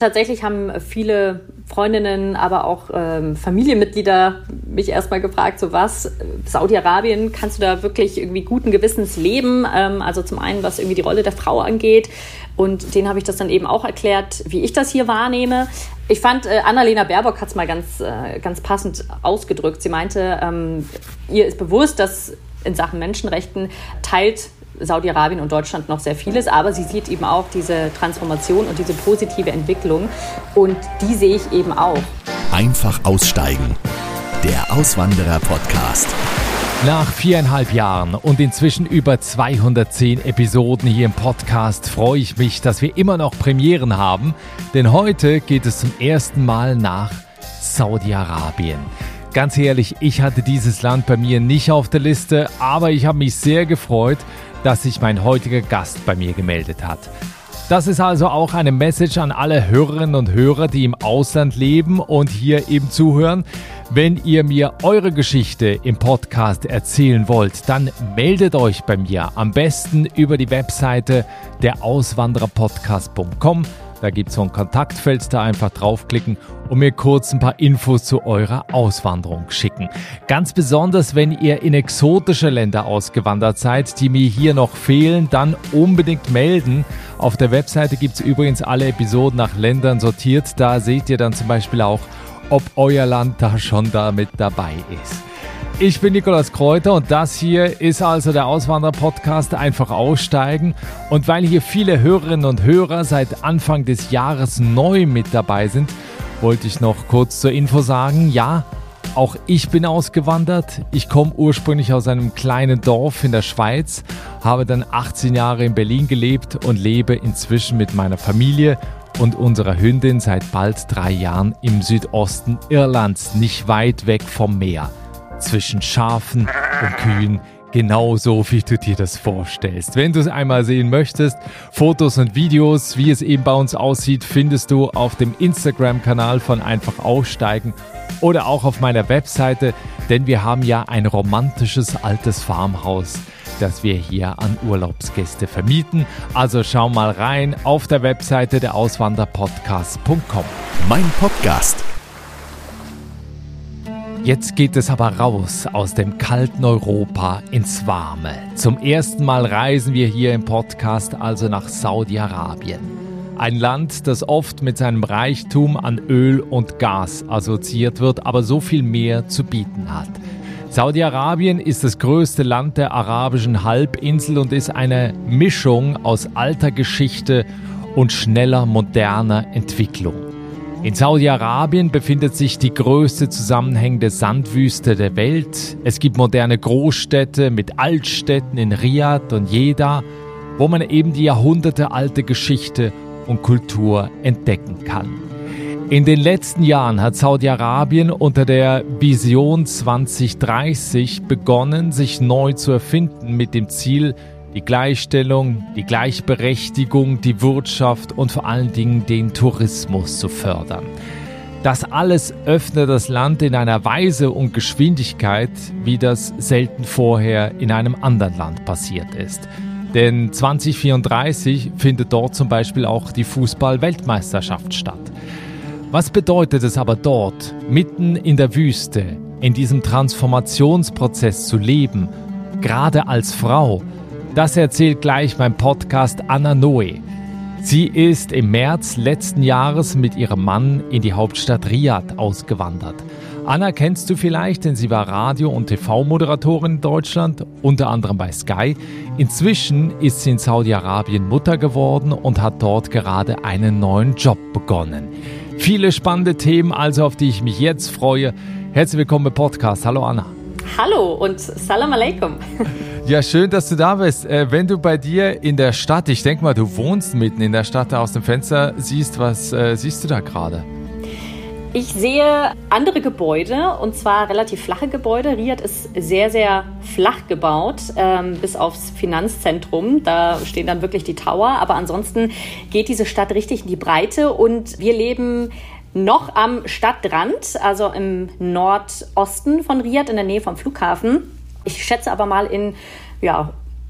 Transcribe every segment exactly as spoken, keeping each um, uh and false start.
Tatsächlich haben viele Freundinnen, aber auch ähm, Familienmitglieder mich erstmal gefragt, so was, Saudi-Arabien, kannst du da wirklich irgendwie guten Gewissens leben? Ähm, also zum einen, was irgendwie die Rolle der Frau angeht. Und denen habe ich das dann eben auch erklärt, wie ich das hier wahrnehme. Ich fand, äh, Annalena Baerbock hat es mal ganz, äh, ganz passend ausgedrückt. Sie meinte, ähm, ihr ist bewusst, dass in Sachen Menschenrechten teilt Saudi-Arabien und Deutschland noch sehr vieles, aber sie sieht eben auch diese Transformation und diese positive Entwicklung und die sehe ich eben auch. Einfach aussteigen. Der Auswanderer-Podcast. Nach viereinhalb Jahren und inzwischen über zweihundertzehn Episoden hier im Podcast freue ich mich, dass wir immer noch Premieren haben, denn heute geht es zum ersten Mal nach Saudi-Arabien. Ganz ehrlich, ich hatte dieses Land bei mir nicht auf der Liste, aber ich habe mich sehr gefreut, dass sich mein heutiger Gast bei mir gemeldet hat. Das ist also auch eine Message an alle Hörerinnen und Hörer, die im Ausland leben und hier eben zuhören. Wenn ihr mir eure Geschichte im Podcast erzählen wollt, dann meldet euch bei mir. Am besten über die Webseite der auswanderer podcast punkt com. Da gibt es so ein Kontaktfeld, da einfach draufklicken und mir kurz ein paar Infos zu eurer Auswanderung schicken. Ganz besonders, wenn ihr in exotische Länder ausgewandert seid, die mir hier noch fehlen, dann unbedingt melden. Auf der Webseite gibt es übrigens alle Episoden nach Ländern sortiert. Da seht ihr dann zum Beispiel auch, ob euer Land da schon damit dabei ist. Ich bin Nikolaus Kräuter und das hier ist also der Auswanderer-Podcast Einfach aussteigen. Und weil hier viele Hörerinnen und Hörer seit Anfang des Jahres neu mit dabei sind, wollte ich noch kurz zur Info sagen, ja, auch ich bin ausgewandert. Ich komme ursprünglich aus einem kleinen Dorf in der Schweiz, habe dann achtzehn Jahre in Berlin gelebt und lebe inzwischen mit meiner Familie und unserer Hündin seit bald drei Jahren im Südosten Irlands, nicht weit weg vom Meer. Zwischen Schafen und Kühen, genauso wie du dir das vorstellst. Wenn du es einmal sehen möchtest, Fotos und Videos, wie es eben bei uns aussieht, findest du auf dem Instagram-Kanal von Einfach aussteigen oder auch auf meiner Webseite, denn wir haben ja ein romantisches altes Farmhaus, das wir hier an Urlaubsgäste vermieten. Also schau mal rein auf der Webseite der auswanderer podcast punkt com. Mein Podcast. Jetzt geht es aber raus aus dem kalten Europa ins Warme. Zum ersten Mal reisen wir hier im Podcast also nach Saudi-Arabien. Ein Land, das oft mit seinem Reichtum an Öl und Gas assoziiert wird, aber so viel mehr zu bieten hat. Saudi-Arabien ist das größte Land der arabischen Halbinsel und ist eine Mischung aus alter Geschichte und schneller moderner Entwicklung. In Saudi-Arabien befindet sich die größte zusammenhängende Sandwüste der Welt. Es gibt moderne Großstädte mit Altstädten in Riyadh und Jeddah, wo man eben die jahrhundertealte Geschichte und Kultur entdecken kann. In den letzten Jahren hat Saudi-Arabien unter der Vision zwanzig dreißig begonnen, sich neu zu erfinden mit dem Ziel, die Gleichstellung, die Gleichberechtigung, die Wirtschaft und vor allen Dingen den Tourismus zu fördern. Das alles öffnet das Land in einer Weise und Geschwindigkeit, wie das selten vorher in einem anderen Land passiert ist. Denn zwanzig vierunddreißig findet dort zum Beispiel auch die Fußball-Weltmeisterschaft statt. Was bedeutet es aber dort, mitten in der Wüste, in diesem Transformationsprozess zu leben, gerade als Frau? Das erzählt gleich mein Podcast Anna Noe. Sie ist im März letzten Jahres mit ihrem Mann in die Hauptstadt Riyadh ausgewandert. Anna kennst du vielleicht, denn sie war Radio- und T V-Moderatorin in Deutschland, unter anderem bei Sky. Inzwischen ist sie in Saudi-Arabien Mutter geworden und hat dort gerade einen neuen Job begonnen. Viele spannende Themen, also auf die ich mich jetzt freue. Herzlich willkommen im Podcast. Hallo Anna. Hallo und Salam Alaikum. Ja, schön, dass du da bist. Äh, wenn du bei dir in der Stadt, ich denke mal, du wohnst mitten in der Stadt, aus dem Fenster siehst, was äh, siehst du da gerade? Ich sehe andere Gebäude, und zwar relativ flache Gebäude. Riyadh ist sehr, sehr flach gebaut, ähm, bis aufs Finanzzentrum. Da stehen dann wirklich die Tower. Aber ansonsten geht diese Stadt richtig in die Breite und wir leben noch am Stadtrand, also im Nordosten von Riyadh, in der Nähe vom Flughafen. Ich schätze aber mal in ja,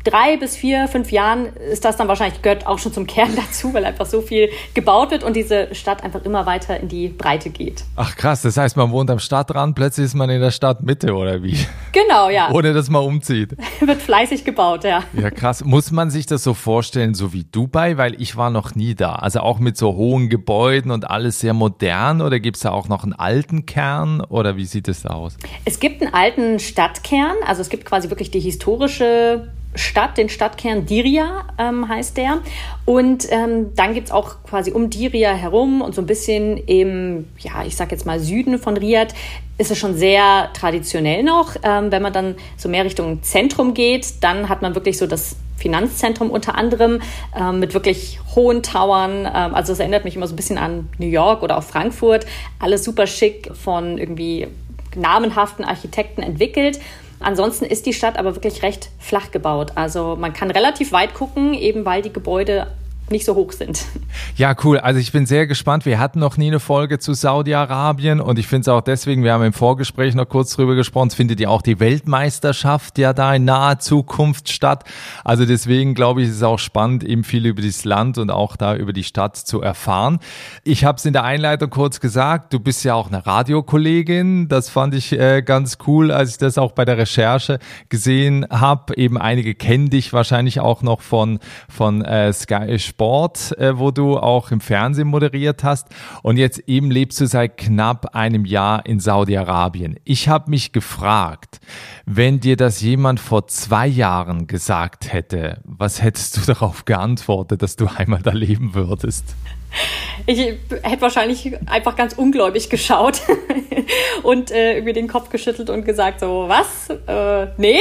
drei bis vier, fünf Jahren ist das dann wahrscheinlich, gehört auch schon zum Kern dazu, weil einfach so viel gebaut wird und diese Stadt einfach immer weiter in die Breite geht. Ach krass, das heißt, man wohnt am Stadtrand, plötzlich ist man in der Stadtmitte oder wie? Genau, ja. Ohne dass man umzieht. Wird fleißig gebaut, ja. Ja, krass. Muss man sich das so vorstellen, so wie Dubai? Weil ich war noch nie da. Also auch mit so hohen Gebäuden und alles sehr modern, oder gibt es da auch noch einen alten Kern oder wie sieht es da aus? Es gibt einen alten Stadtkern, also es gibt quasi wirklich die historische Stadt, den Stadtkern Diriyah ähm, heißt der. Und ähm, dann gibt's auch quasi um Diriyah herum und so ein bisschen im, ja, ich sag jetzt mal Süden von Riyadh, ist es schon sehr traditionell noch. Ähm, wenn man dann so mehr Richtung Zentrum geht, dann hat man wirklich so das Finanzzentrum unter anderem ähm, mit wirklich hohen Towern. Ähm, also es erinnert mich immer so ein bisschen an New York oder auch Frankfurt. Alles super schick von irgendwie namenhaften Architekten entwickelt. Ansonsten ist die Stadt aber wirklich recht flach gebaut. Also man kann relativ weit gucken, eben weil die Gebäude nicht so hoch sind. Ja, cool. Also ich bin sehr gespannt. Wir hatten noch nie eine Folge zu Saudi-Arabien und ich finde es auch deswegen, wir haben im Vorgespräch noch kurz drüber gesprochen, es findet ja auch die Weltmeisterschaft ja da in naher Zukunft statt. Also deswegen glaube ich, ist es auch spannend, eben viel über dieses Land und auch da über die Stadt zu erfahren. Ich habe es in der Einleitung kurz gesagt, du bist ja auch eine Radiokollegin. Das fand ich äh, ganz cool, als ich das auch bei der Recherche gesehen habe. Eben einige kennen dich wahrscheinlich auch noch von, von äh, Sky Sport, äh, wo du auch im Fernsehen moderiert hast und jetzt eben lebst du seit knapp einem Jahr in Saudi-Arabien. Ich habe mich gefragt, wenn dir das jemand vor zwei Jahren gesagt hätte, was hättest du darauf geantwortet, dass du einmal da leben würdest? Ich hätte wahrscheinlich einfach ganz ungläubig geschaut und äh, irgendwie den Kopf geschüttelt und gesagt so, was? Äh, nee,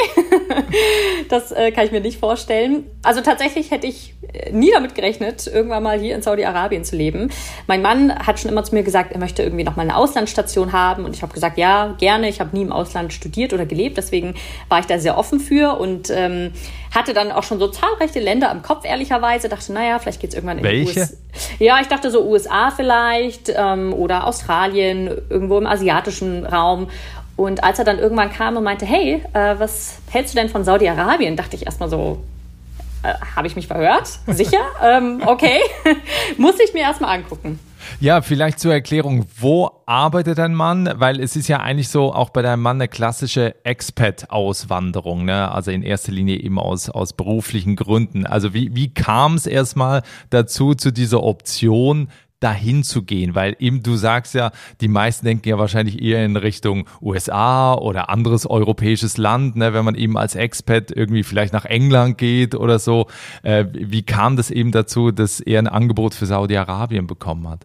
das äh, kann ich mir nicht vorstellen. Also tatsächlich hätte ich nie damit gerechnet, irgendwann mal hier in Saudi-Arabien zu leben. Mein Mann hat schon immer zu mir gesagt, er möchte irgendwie noch mal eine Auslandsstation haben und ich habe gesagt, ja, gerne. Ich habe nie im Ausland studiert oder gelebt, deswegen war ich da sehr offen für und ähm, hatte dann auch schon so zahlreiche Länder im Kopf, ehrlicherweise. Dachte, naja, vielleicht geht es irgendwann in die Welche? U S A. Ja, ich dachte so U S A vielleicht ähm, oder Australien, irgendwo im asiatischen Raum. Und als er dann irgendwann kam und meinte, hey, äh, was hältst du denn von Saudi-Arabien? Dachte ich erstmal so, äh, habe ich mich verhört? Sicher? ähm, okay, muss ich mir erstmal angucken. Ja, vielleicht zur Erklärung, wo arbeitet dein Mann? Weil es ist ja eigentlich so auch bei deinem Mann eine klassische Expat-Auswanderung, ne? Also in erster Linie eben aus, aus beruflichen Gründen. Also wie, wie kam es erstmal dazu, zu dieser Option, dahin zu gehen? Weil eben du sagst ja, die meisten denken ja wahrscheinlich eher in Richtung U S A oder anderes europäisches Land, ne? Wenn man eben als Expat irgendwie vielleicht nach England geht oder so. Äh, wie kam das eben dazu, dass er ein Angebot für Saudi-Arabien bekommen hat?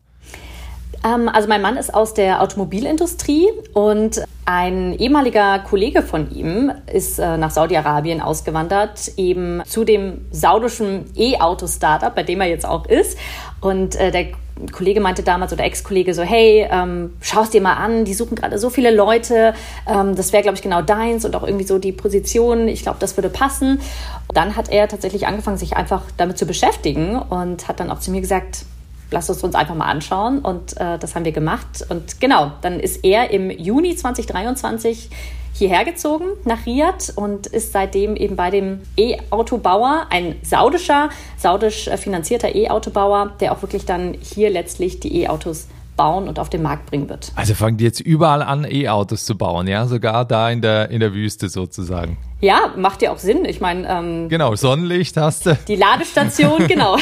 Also mein Mann ist aus der Automobilindustrie und ein ehemaliger Kollege von ihm ist nach Saudi-Arabien ausgewandert, eben zu dem saudischen E-Auto-Startup, bei dem er jetzt auch ist. Und der Kollege meinte damals, oder Ex-Kollege so, hey, ähm, schau es dir mal an, die suchen gerade so viele Leute, ähm, das wäre, glaube ich, genau deins und auch irgendwie so die Position, ich glaube, das würde passen. Und dann hat er tatsächlich angefangen, sich einfach damit zu beschäftigen und hat dann auch zu mir gesagt, lass es uns einfach mal anschauen und äh, das haben wir gemacht. Und genau, dann ist er im Juni zwanzig dreiundzwanzig hierher gezogen nach Riyadh und ist seitdem eben bei dem E-Autobauer, ein saudischer, saudisch finanzierter E-Autobauer, der auch wirklich dann hier letztlich die E-Autos bauen und auf den Markt bringen wird. Also fangen die jetzt überall an, E-Autos zu bauen, ja? Sogar da in der, in der Wüste sozusagen. Ja, macht ja auch Sinn. Ich meine, ähm, genau, Sonnenlicht hast du. Die Ladestation, genau.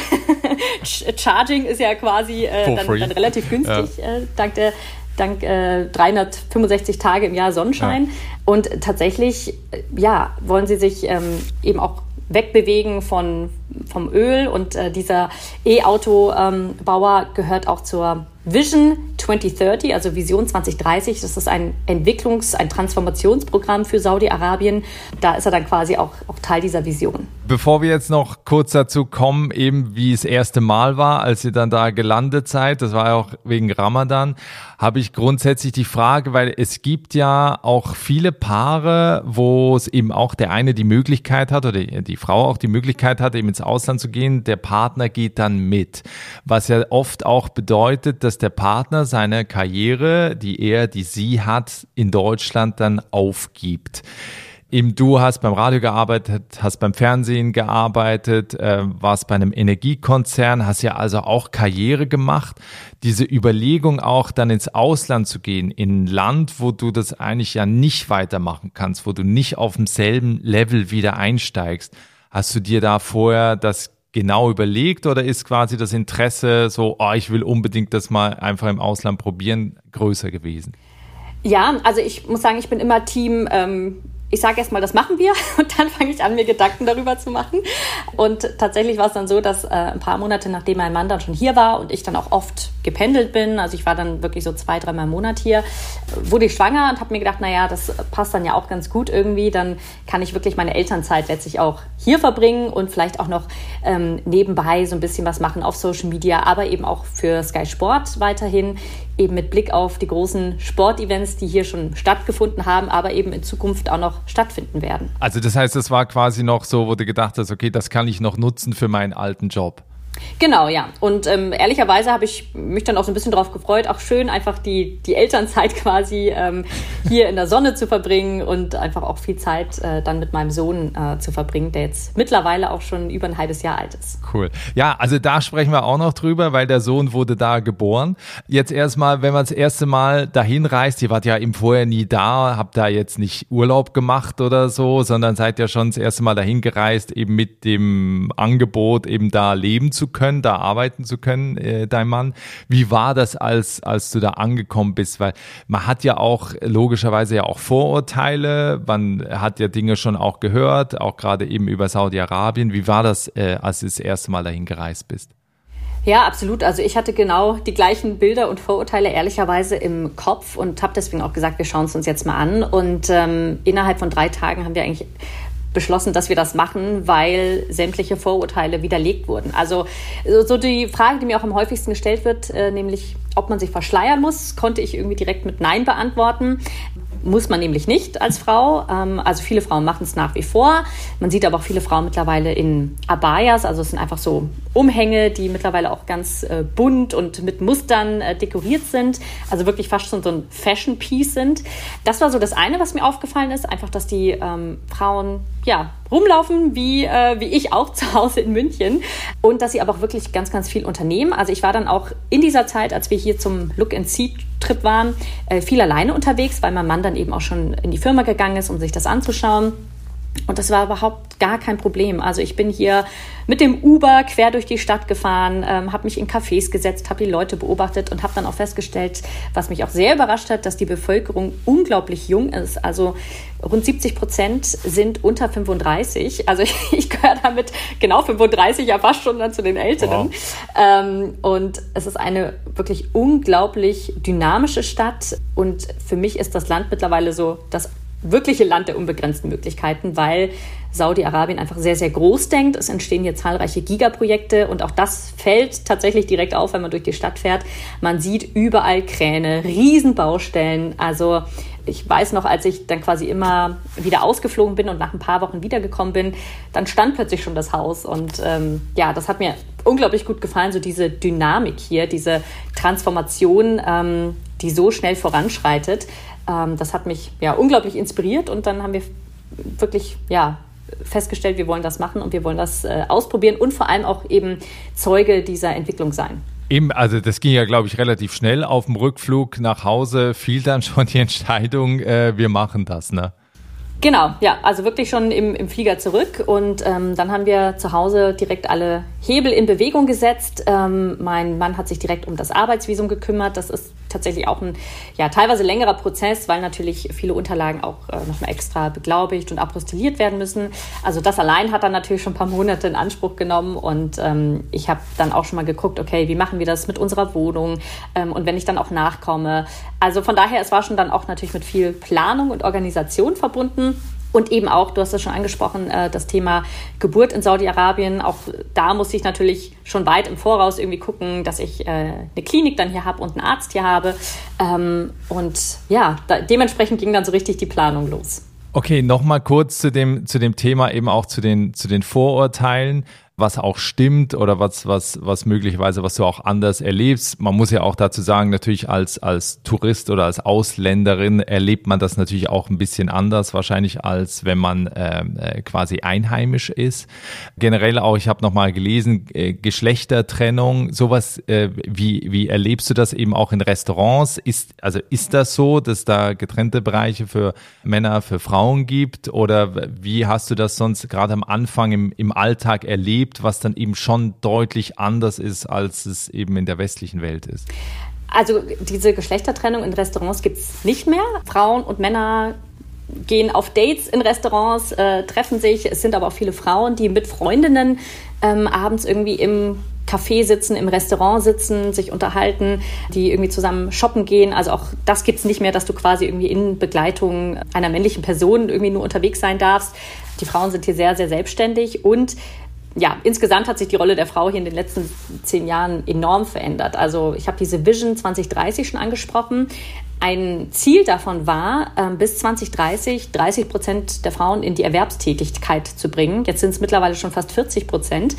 Charging ist ja quasi äh, dann, dann relativ günstig, ja. äh, dank der dank äh, dreihundertfünfundsechzig Tage im Jahr Sonnenschein. Ja. Und tatsächlich, äh, ja, wollen sie sich ähm, eben auch wegbewegen von, vom Öl. Und äh, dieser E-Auto-Bauer ähm, gehört auch zur Vision zwanzig dreißig, also Vision zwanzig dreißig. Das ist ein Entwicklungs-, ein Transformationsprogramm für Saudi-Arabien. Da ist er dann quasi auch, auch Teil dieser Vision. Bevor wir jetzt noch kurz dazu kommen, eben wie es erste Mal war, als ihr dann da gelandet seid, das war ja auch wegen Ramadan, habe ich grundsätzlich die Frage, weil es gibt ja auch viele Paare, wo es eben auch der eine die Möglichkeit hat oder die Frau auch die Möglichkeit hat, eben ins Ausland zu gehen, der Partner geht dann mit. Was ja oft auch bedeutet, dass der Partner seine Karriere, die er, die sie hat, in Deutschland dann aufgibt. eben du hast beim Radio gearbeitet, hast beim Fernsehen gearbeitet, äh, warst bei einem Energiekonzern, hast ja also auch Karriere gemacht. Diese Überlegung auch dann ins Ausland zu gehen, in ein Land, wo du das eigentlich ja nicht weitermachen kannst, wo du nicht auf demselben Level wieder einsteigst. Hast du dir da vorher das genau überlegt oder ist quasi das Interesse so, oh, ich will unbedingt das mal einfach im Ausland probieren, größer gewesen? Ja, also ich muss sagen, ich bin immer Team, ähm, ich sage erst mal, das machen wir und dann fange ich an, mir Gedanken darüber zu machen. Und tatsächlich war es dann so, dass äh, ein paar Monate, nachdem mein Mann dann schon hier war und ich dann auch oft gependelt bin, also ich war dann wirklich so zwei, dreimal im Monat hier, wurde ich schwanger und habe mir gedacht, naja, das passt dann ja auch ganz gut irgendwie, dann kann ich wirklich meine Elternzeit letztlich auch hier verbringen und vielleicht auch noch ähm, nebenbei so ein bisschen was machen auf Social Media, aber eben auch für Sky Sport weiterhin, eben mit Blick auf die großen Sportevents, die hier schon stattgefunden haben, aber eben in Zukunft auch noch stattfinden werden. Also das heißt, das war quasi noch so, wo du gedacht hast, okay, das kann ich noch nutzen für meinen alten Job. Genau, ja. Und ähm, ehrlicherweise habe ich mich dann auch so ein bisschen drauf gefreut, auch schön einfach die, die Elternzeit quasi ähm, hier in der Sonne zu verbringen und einfach auch viel Zeit äh, dann mit meinem Sohn äh, zu verbringen, der jetzt mittlerweile auch schon über ein halbes Jahr alt ist. Cool. Ja, also da sprechen wir auch noch drüber, weil der Sohn wurde da geboren. Jetzt erstmal, wenn man das erste Mal dahin reist, ihr wart ja im Vorher nie da, habt da jetzt nicht Urlaub gemacht oder so, sondern seid ja schon das erste Mal dahin gereist, eben mit dem Angebot, eben da leben zu können, da arbeiten zu können, äh, dein Mann. Wie war das, als als du da angekommen bist? Weil man hat ja auch logischerweise ja auch Vorurteile, man hat ja Dinge schon auch gehört, auch gerade eben über Saudi-Arabien. Wie war das, äh, als du das erste Mal dahin gereist bist? Ja, absolut. Also ich hatte genau die gleichen Bilder und Vorurteile ehrlicherweise im Kopf und habe deswegen auch gesagt, wir schauen es uns jetzt mal an. Und ähm, innerhalb von drei Tagen haben wir eigentlich beschlossen, dass wir das machen, weil sämtliche Vorurteile widerlegt wurden. Also so die Frage, die mir auch am häufigsten gestellt wird, äh, nämlich ob man sich verschleiern muss, konnte ich irgendwie direkt mit Nein beantworten. Muss man nämlich nicht als Frau. Ähm, also viele Frauen machen es nach wie vor. Man sieht aber auch viele Frauen mittlerweile in Abayas. Also es sind einfach so Umhänge, die mittlerweile auch ganz äh, bunt und mit Mustern äh, dekoriert sind. Also wirklich fast schon so ein Fashion-Piece sind. Das war so das eine, was mir aufgefallen ist. Einfach, dass die ähm, Frauen ja rumlaufen, wie, äh, wie ich auch zu Hause in München. Und dass sie aber auch wirklich ganz, ganz viel unternehmen. Also ich war dann auch in dieser Zeit, als wir hier zum Look-and-See-Trip waren, äh, viel alleine unterwegs, weil mein Mann dann eben auch schon in die Firma gegangen ist, um sich das anzuschauen. Und das war überhaupt gar kein Problem. Also ich bin hier mit dem Uber quer durch die Stadt gefahren, ähm, habe mich in Cafés gesetzt, habe die Leute beobachtet und habe dann auch festgestellt, was mich auch sehr überrascht hat, dass die Bevölkerung unglaublich jung ist. Also rund siebzig Prozent sind unter fünfunddreißig. Also ich, ich gehöre damit genau fünfunddreißig, ja fast schon dann zu den Älteren. Wow. Ähm, und es ist eine wirklich unglaublich dynamische Stadt. Und für mich ist das Land mittlerweile so das wirkliche Land der unbegrenzten Möglichkeiten, weil Saudi-Arabien einfach sehr, sehr groß denkt. Es entstehen hier zahlreiche Gigaprojekte und auch das fällt tatsächlich direkt auf, wenn man durch die Stadt fährt. Man sieht überall Kräne, Riesenbaustellen. Also ich weiß noch, als ich dann quasi immer wieder ausgeflogen bin und nach ein paar Wochen wiedergekommen bin, dann stand plötzlich schon das Haus. Und ähm, ja, das hat mir unglaublich gut gefallen, so diese Dynamik hier, diese Transformation, ähm, die so schnell voranschreitet. Ähm, das hat mich ja unglaublich inspiriert und dann haben wir wirklich ja festgestellt, wir wollen das machen und wir wollen das äh, ausprobieren und vor allem auch eben Zeuge dieser Entwicklung sein. Eben, also das ging ja, glaube ich, relativ schnell. Auf dem Rückflug nach Hause fiel dann schon die Entscheidung, äh, wir machen das, ne? Genau, ja, also wirklich schon im, im Flieger zurück und ähm, dann haben wir zu Hause direkt alle Hebel in Bewegung gesetzt. Ähm, mein Mann hat sich direkt um das Arbeitsvisum gekümmert. Das ist tatsächlich auch ein ja teilweise längerer Prozess, weil natürlich viele Unterlagen auch äh, nochmal extra beglaubigt und apostilliert werden müssen. Also das allein hat dann natürlich schon ein paar Monate in Anspruch genommen und ähm, ich habe dann auch schon mal geguckt, okay, wie machen wir das mit unserer Wohnung ähm, und wenn ich dann auch nachkomme. Also von daher, es war schon dann auch natürlich mit viel Planung und Organisation verbunden. Und eben auch, du hast es schon angesprochen, das Thema Geburt in Saudi-Arabien. Auch da muss ich natürlich schon weit im Voraus irgendwie gucken, dass ich eine Klinik dann hier habe und einen Arzt hier habe. Und ja, dementsprechend ging dann so richtig die Planung los. Okay, nochmal kurz zu dem, zu dem Thema, eben auch zu den, zu den Vorurteilen. was auch stimmt oder was, was, was möglicherweise, was du auch anders erlebst. Man muss ja auch dazu sagen, natürlich als, als Tourist oder als Ausländerin erlebt man das natürlich auch ein bisschen anders wahrscheinlich, als wenn man äh, quasi einheimisch ist. Generell auch, ich habe nochmal gelesen, äh, Geschlechtertrennung, sowas, äh, wie, wie erlebst du das eben auch in Restaurants? Ist, also ist das so, dass da getrennte Bereiche für Männer, für Frauen gibt? Oder wie hast du das sonst gerade am Anfang im, im Alltag erlebt, was dann eben schon deutlich anders ist, als es eben in der westlichen Welt ist? Also diese Geschlechtertrennung in Restaurants gibt es nicht mehr. Frauen und Männer gehen auf Dates in Restaurants, äh, treffen sich. Es sind aber auch viele Frauen, die mit Freundinnen ähm, abends irgendwie im Café sitzen, im Restaurant sitzen, sich unterhalten, die irgendwie zusammen shoppen gehen. Also auch das gibt es nicht mehr, dass du quasi irgendwie in Begleitung einer männlichen Person irgendwie nur unterwegs sein darfst. Die Frauen sind hier sehr, sehr selbstständig und ja, insgesamt hat sich die Rolle der Frau hier in den letzten zehn Jahren enorm verändert. Also ich habe diese Vision zwanzig dreißig schon angesprochen. Ein Ziel davon war, bis zwanzig dreißig dreißig Prozent der Frauen in die Erwerbstätigkeit zu bringen. Jetzt sind es mittlerweile schon fast vierzig Prozent.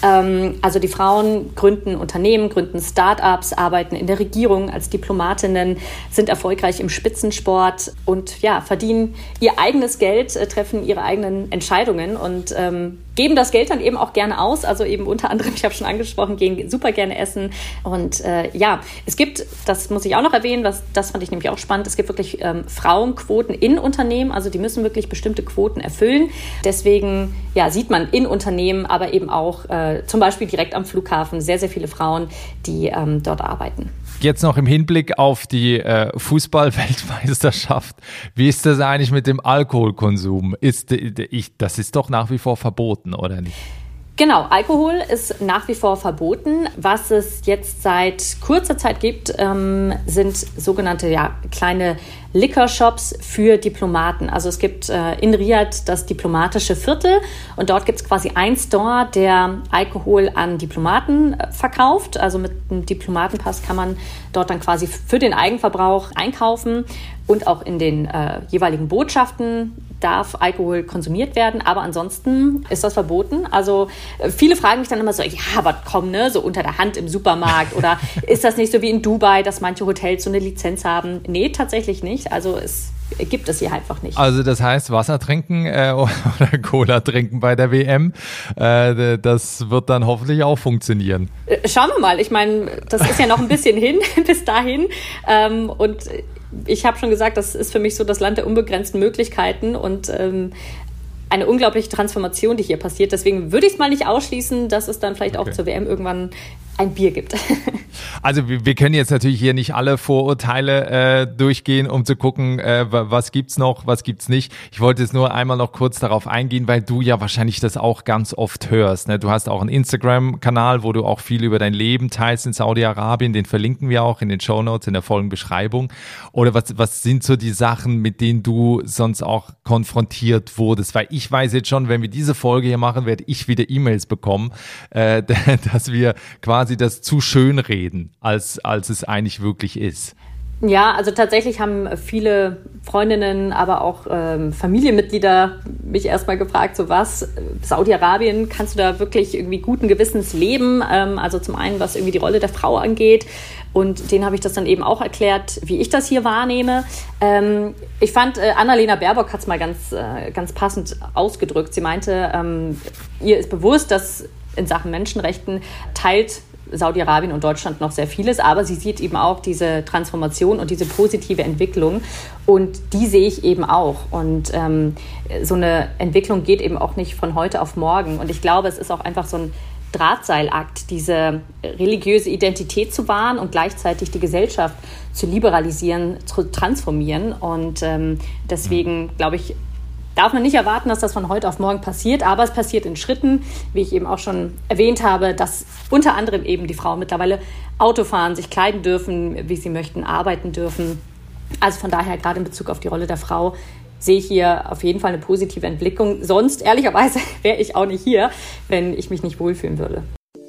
Also die Frauen gründen Unternehmen, gründen Start-ups, arbeiten in der Regierung als Diplomatinnen, sind erfolgreich im Spitzensport und ja, verdienen ihr eigenes Geld, treffen ihre eigenen Entscheidungen und ähm, geben das Geld dann eben auch gerne aus. Also eben unter anderem, ich habe schon angesprochen, gehen super gerne essen. Und äh, ja, es gibt, das muss ich auch noch erwähnen, was, das fand ich nämlich auch spannend, es gibt wirklich ähm, Frauenquoten in Unternehmen. Also die müssen wirklich bestimmte Quoten erfüllen. Deswegen ja, sieht man in Unternehmen, aber eben auch äh, zum Beispiel direkt am Flughafen sehr, sehr viele Frauen, die ähm, dort arbeiten. Jetzt noch im Hinblick auf die äh, Fußball-Weltmeisterschaft. Wie ist das eigentlich mit dem Alkoholkonsum? Ist, ich, das ist doch nach wie vor verboten, oder nicht? Genau, Alkohol ist nach wie vor verboten. Was es jetzt seit kurzer Zeit gibt, ähm, sind sogenannte ja, kleine Liquor-Shops für Diplomaten. Also es gibt äh, in Riyadh das diplomatische Viertel und dort gibt es quasi einen Store, der Alkohol an Diplomaten äh, verkauft. Also mit einem Diplomatenpass kann man dort dann quasi für den Eigenverbrauch einkaufen und auch in den äh, jeweiligen Botschaften darf Alkohol konsumiert werden, aber ansonsten ist das verboten. Also äh, viele fragen mich dann immer so, ja, aber komm, ne, so unter der Hand im Supermarkt oder ist das nicht so wie in Dubai, dass manche Hotels so eine Lizenz haben? Nee, tatsächlich nicht. Also es gibt es hier einfach nicht. Also das heißt, Wasser trinken äh, oder Cola trinken bei der W M, äh, das wird dann hoffentlich auch funktionieren. Äh, schauen wir mal. Ich meine, das ist ja noch ein bisschen hin bis dahin ähm, und ich habe schon gesagt, das ist für mich so das Land der unbegrenzten Möglichkeiten und ähm, eine unglaubliche Transformation, die hier passiert. Deswegen würde ich es mal nicht ausschließen, dass es dann vielleicht okay. auch zur W M irgendwann ein Bier gibt. Also wir, wir können jetzt natürlich hier nicht alle Vorurteile äh, durchgehen, um zu gucken, äh, was gibt's noch, was gibt's nicht. Ich wollte jetzt nur einmal noch kurz darauf eingehen, weil du ja wahrscheinlich das auch ganz oft hörst. Ne? Du hast auch einen Instagram-Kanal, wo du auch viel über dein Leben teilst in Saudi-Arabien. Den verlinken wir auch in den Shownotes, in der Folgenbeschreibung. Oder was, was sind so die Sachen, mit denen du sonst auch konfrontiert wurdest? Weil ich weiß jetzt schon, wenn wir diese Folge hier machen, werde ich wieder E-Mails bekommen, äh, dass wir quasi das zu schön reden, als, als es eigentlich wirklich ist. Ja, also tatsächlich haben viele Freundinnen, aber auch ähm, Familienmitglieder mich erstmal gefragt, so was, Saudi-Arabien, kannst du da wirklich irgendwie guten Gewissens leben? Ähm, also zum einen, was irgendwie die Rolle der Frau angeht. Und denen habe ich das dann eben auch erklärt, wie ich das hier wahrnehme. Ähm, ich fand, äh, Annalena Baerbock hat es mal ganz, äh, ganz passend ausgedrückt. Sie meinte, ähm, ihr ist bewusst, dass in Sachen Menschenrechten teilt Saudi-Arabien und Deutschland noch sehr vieles, aber sie sieht eben auch diese Transformation und diese positive Entwicklung und die sehe ich eben auch und ähm, so eine Entwicklung geht eben auch nicht von heute auf morgen und ich glaube, es ist auch einfach so ein Drahtseilakt, diese religiöse Identität zu wahren und gleichzeitig die Gesellschaft zu liberalisieren, zu transformieren und ähm, deswegen glaube ich, darf man nicht erwarten, dass das von heute auf morgen passiert, aber es passiert in Schritten, wie ich eben auch schon erwähnt habe, dass unter anderem eben die Frauen mittlerweile Auto fahren, sich kleiden dürfen, wie sie möchten, arbeiten dürfen. Also von daher, gerade in Bezug auf die Rolle der Frau, sehe ich hier auf jeden Fall eine positive Entwicklung. Sonst, ehrlicherweise, wäre ich auch nicht hier, wenn ich mich nicht wohlfühlen würde.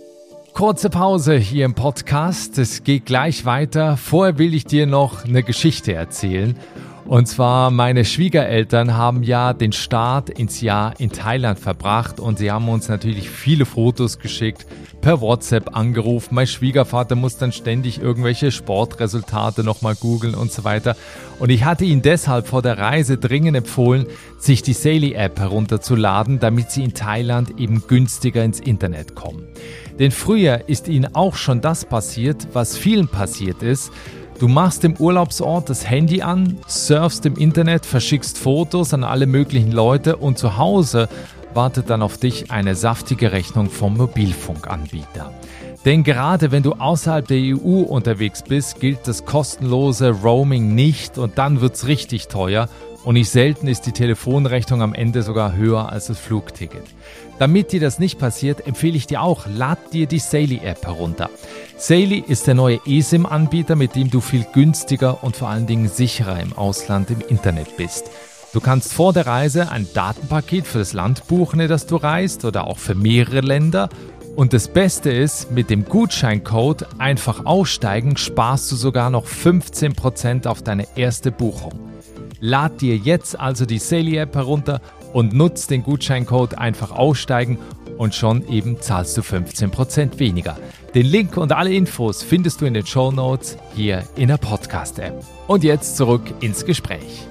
Kurze Pause hier im Podcast. Es geht gleich weiter. Vorher will ich dir noch eine Geschichte erzählen. Und zwar meine Schwiegereltern haben ja den Start ins Jahr in Thailand verbracht und sie haben uns natürlich viele Fotos geschickt, per WhatsApp angerufen. Mein Schwiegervater muss dann ständig irgendwelche Sportresultate nochmal googeln und so weiter. Und ich hatte ihnen deshalb vor der Reise dringend empfohlen, sich die Saily-App herunterzuladen, damit sie in Thailand eben günstiger ins Internet kommen. Denn früher ist ihnen auch schon das passiert, was vielen passiert ist. Du machst im Urlaubsort das Handy an, surfst im Internet, verschickst Fotos an alle möglichen Leute und zu Hause wartet dann auf dich eine saftige Rechnung vom Mobilfunkanbieter. Denn gerade wenn du außerhalb der E U unterwegs bist, gilt das kostenlose Roaming nicht und dann wird's richtig teuer und nicht selten ist die Telefonrechnung am Ende sogar höher als das Flugticket. Damit dir das nicht passiert, empfehle ich dir auch, lad dir die Saily-App herunter. Saily ist der neue eSIM-Anbieter, mit dem du viel günstiger und vor allen Dingen sicherer im Ausland im Internet bist. Du kannst vor der Reise ein Datenpaket für das Land buchen, in das du reist oder auch für mehrere Länder. Und das Beste ist, mit dem Gutscheincode einfach aussteigen, sparst du sogar noch fünfzehn Prozent auf deine erste Buchung. Lad dir jetzt also die Saily-App herunter und nutzt den Gutscheincode einfach aussteigen und schon eben zahlst du fünfzehn Prozent weniger. Den Link und alle Infos findest du in den Shownotes hier in der Podcast-App. Und jetzt zurück ins Gespräch.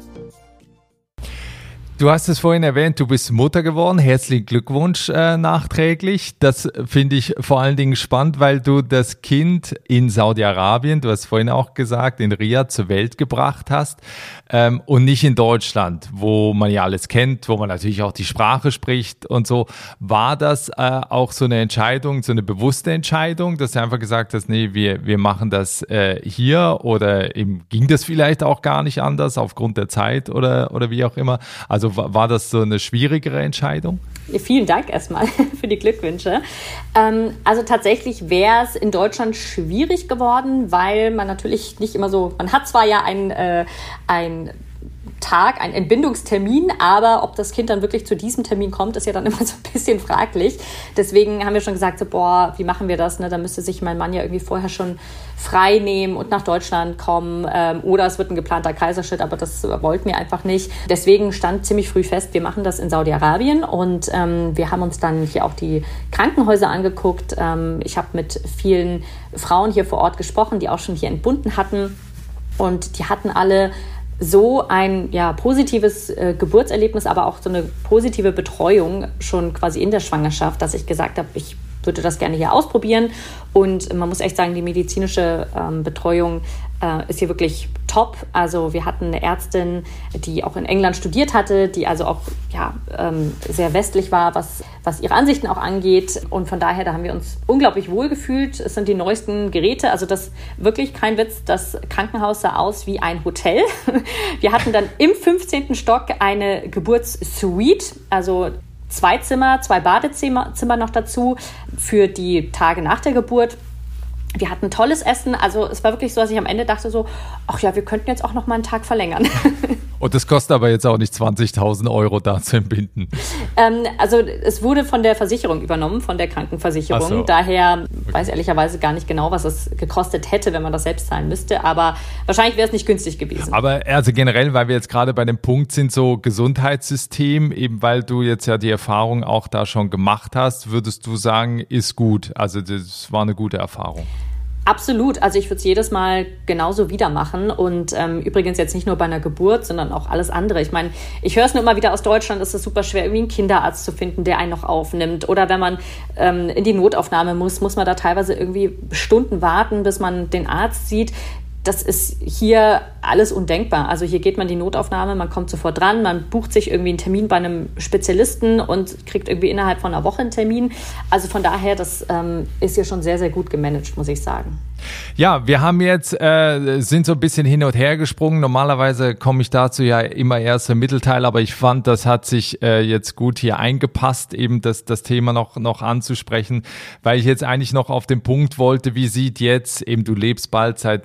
Du hast es vorhin erwähnt, du bist Mutter geworden. Herzlichen Glückwunsch äh, nachträglich. Das finde ich vor allen Dingen spannend, weil du das Kind in Saudi-Arabien, du hast vorhin auch gesagt, in Riyadh zur Welt gebracht hast ähm, und nicht in Deutschland, wo man ja alles kennt, wo man natürlich auch die Sprache spricht und so. War das äh, auch so eine Entscheidung, so eine bewusste Entscheidung, dass du einfach gesagt hast, nee, wir, wir machen das äh, hier oder eben ging das vielleicht auch gar nicht anders aufgrund der Zeit oder, oder wie auch immer? Also Also war das so eine schwierigere Entscheidung? Vielen Dank erstmal für die Glückwünsche. Ähm, also tatsächlich wäre es in Deutschland schwierig geworden, weil man natürlich nicht immer so, man hat zwar ja ein, äh, ein Tag, einen Entbindungstermin, aber ob das Kind dann wirklich zu diesem Termin kommt, ist ja dann immer so ein bisschen fraglich. Deswegen haben wir schon gesagt, so, boah, wie machen wir das? Ne? Da müsste sich mein Mann ja irgendwie vorher schon frei nehmen und nach Deutschland kommen ähm, oder es wird ein geplanter Kaiserschnitt, aber das wollten wir einfach nicht. Deswegen stand ziemlich früh fest, wir machen das in Saudi-Arabien und ähm, wir haben uns dann hier auch die Krankenhäuser angeguckt. Ähm, ich habe mit vielen Frauen hier vor Ort gesprochen, die auch schon hier entbunden hatten und die hatten alle so ein ja, positives äh, Geburtserlebnis, aber auch so eine positive Betreuung schon quasi in der Schwangerschaft, dass ich gesagt habe, ich würde das gerne hier ausprobieren. Und man muss echt sagen, die medizinische ähm, Betreuung äh, ist hier wirklich top. Also wir hatten eine Ärztin, die auch in England studiert hatte, die also auch ja, ähm, sehr westlich war, was, was ihre Ansichten auch angeht. Und von daher, da haben wir uns unglaublich wohl gefühlt. Es sind die neuesten Geräte. Also das wirklich kein Witz, das Krankenhaus sah aus wie ein Hotel. Wir hatten dann im fünfzehnten Stock eine Geburtssuite, also zwei Zimmer, zwei Badezimmer Zimmer noch dazu für die Tage nach der Geburt. Wir hatten tolles Essen, also es war wirklich so, dass ich am Ende dachte so, ach ja, wir könnten jetzt auch noch mal einen Tag verlängern. Und das kostet aber jetzt auch nicht zwanzigtausend Euro da zu entbinden. Ähm, also es wurde von der Versicherung übernommen, von der Krankenversicherung. So. Daher okay. weiß ich ehrlicherweise gar nicht genau, was es gekostet hätte, wenn man das selbst zahlen müsste. Aber wahrscheinlich wäre es nicht günstig gewesen. Aber also generell, weil wir jetzt gerade bei dem Punkt sind, so Gesundheitssystem, eben weil du jetzt ja die Erfahrung auch da schon gemacht hast, würdest du sagen, ist gut. Also das war eine gute Erfahrung. Absolut. Also ich würde es jedes Mal genauso wieder machen und ähm, übrigens jetzt nicht nur bei einer Geburt, sondern auch alles andere. Ich meine, ich höre es nur immer wieder aus Deutschland, ist es super schwer, irgendwie einen Kinderarzt zu finden, der einen noch aufnimmt. Oder wenn man ähm, in die Notaufnahme muss, muss man da teilweise irgendwie Stunden warten, bis man den Arzt sieht. Das ist hier alles undenkbar. Also hier geht man in die Notaufnahme, man kommt sofort dran, man bucht sich irgendwie einen Termin bei einem Spezialisten und kriegt irgendwie innerhalb von einer Woche einen Termin. Also von daher, das ähm, ist hier schon sehr, sehr gut gemanagt, muss ich sagen. Ja, wir haben jetzt, äh, sind so ein bisschen hin und her gesprungen. Normalerweise komme ich dazu ja immer erst im Mittelteil, aber ich fand, das hat sich äh, jetzt gut hier eingepasst, eben das, das Thema noch, noch anzusprechen, weil ich jetzt eigentlich noch auf den Punkt wollte, wie sieht jetzt, eben du lebst bald seit, seit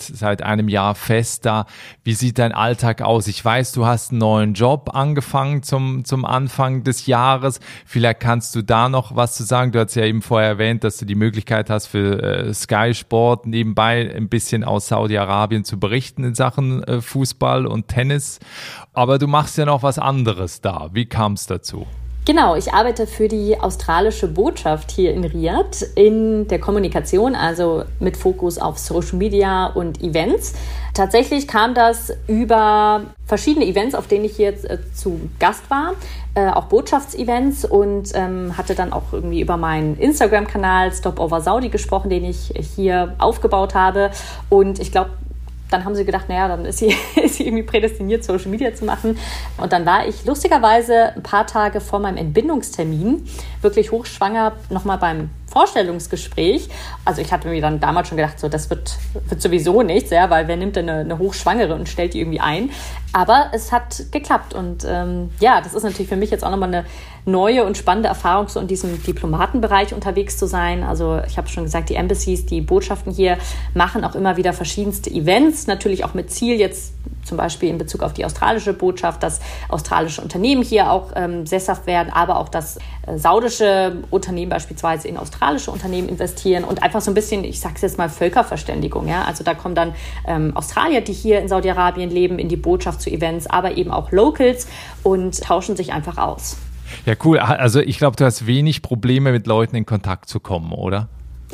einem Jahr fest da. Wie sieht dein Alltag aus? Ich weiß, du hast einen neuen Job angefangen zum, zum Anfang des Jahres. Vielleicht kannst du da noch was zu sagen. Du hast ja eben vorher erwähnt, dass du die Möglichkeit hast, für äh, Sky Sport nebenbei ein bisschen aus Saudi-Arabien zu berichten in Sachen äh, Fußball und Tennis. Aber du machst ja noch was anderes da. Wie kam es dazu? Genau, ich arbeite für die australische Botschaft hier in Riyadh in der Kommunikation, also mit Fokus auf Social Media und Events. Tatsächlich kam das über verschiedene Events, auf denen ich jetzt äh, zu Gast war, äh, auch Botschaftsevents, und ähm, hatte dann auch irgendwie über meinen Instagram-Kanal Stopover Saudi gesprochen, den ich hier aufgebaut habe. Und ich glaube, dann haben sie gedacht, naja, dann ist sie, ist sie irgendwie prädestiniert, Social Media zu machen. Und dann war ich lustigerweise ein paar Tage vor meinem Entbindungstermin wirklich hochschwanger nochmal beim Vorstellungsgespräch. Also ich hatte mir dann damals schon gedacht, so das wird, wird sowieso nichts, ja, weil wer nimmt denn eine, eine Hochschwangere und stellt die irgendwie ein? Aber es hat geklappt. Und ähm, ja, das ist natürlich für mich jetzt auch nochmal eine neue und spannende Erfahrung, so in diesem Diplomatenbereich unterwegs zu sein. Also ich habe schon gesagt, die Embassies, die Botschaften hier machen auch immer wieder verschiedenste Events, natürlich auch mit Ziel jetzt zum Beispiel in Bezug auf die australische Botschaft, dass australische Unternehmen hier auch ähm, sesshaft werden, aber auch, dass äh, saudische Unternehmen beispielsweise in australische Unternehmen investieren und einfach so ein bisschen, ich sage es jetzt mal, Völkerverständigung. Ja? Also da kommen dann ähm, Australier, die hier in Saudi-Arabien leben, in die Botschaft zu Events, aber eben auch Locals und tauschen sich einfach aus. Ja, cool. Also ich glaube, du hast wenig Probleme, mit Leuten in Kontakt zu kommen, oder?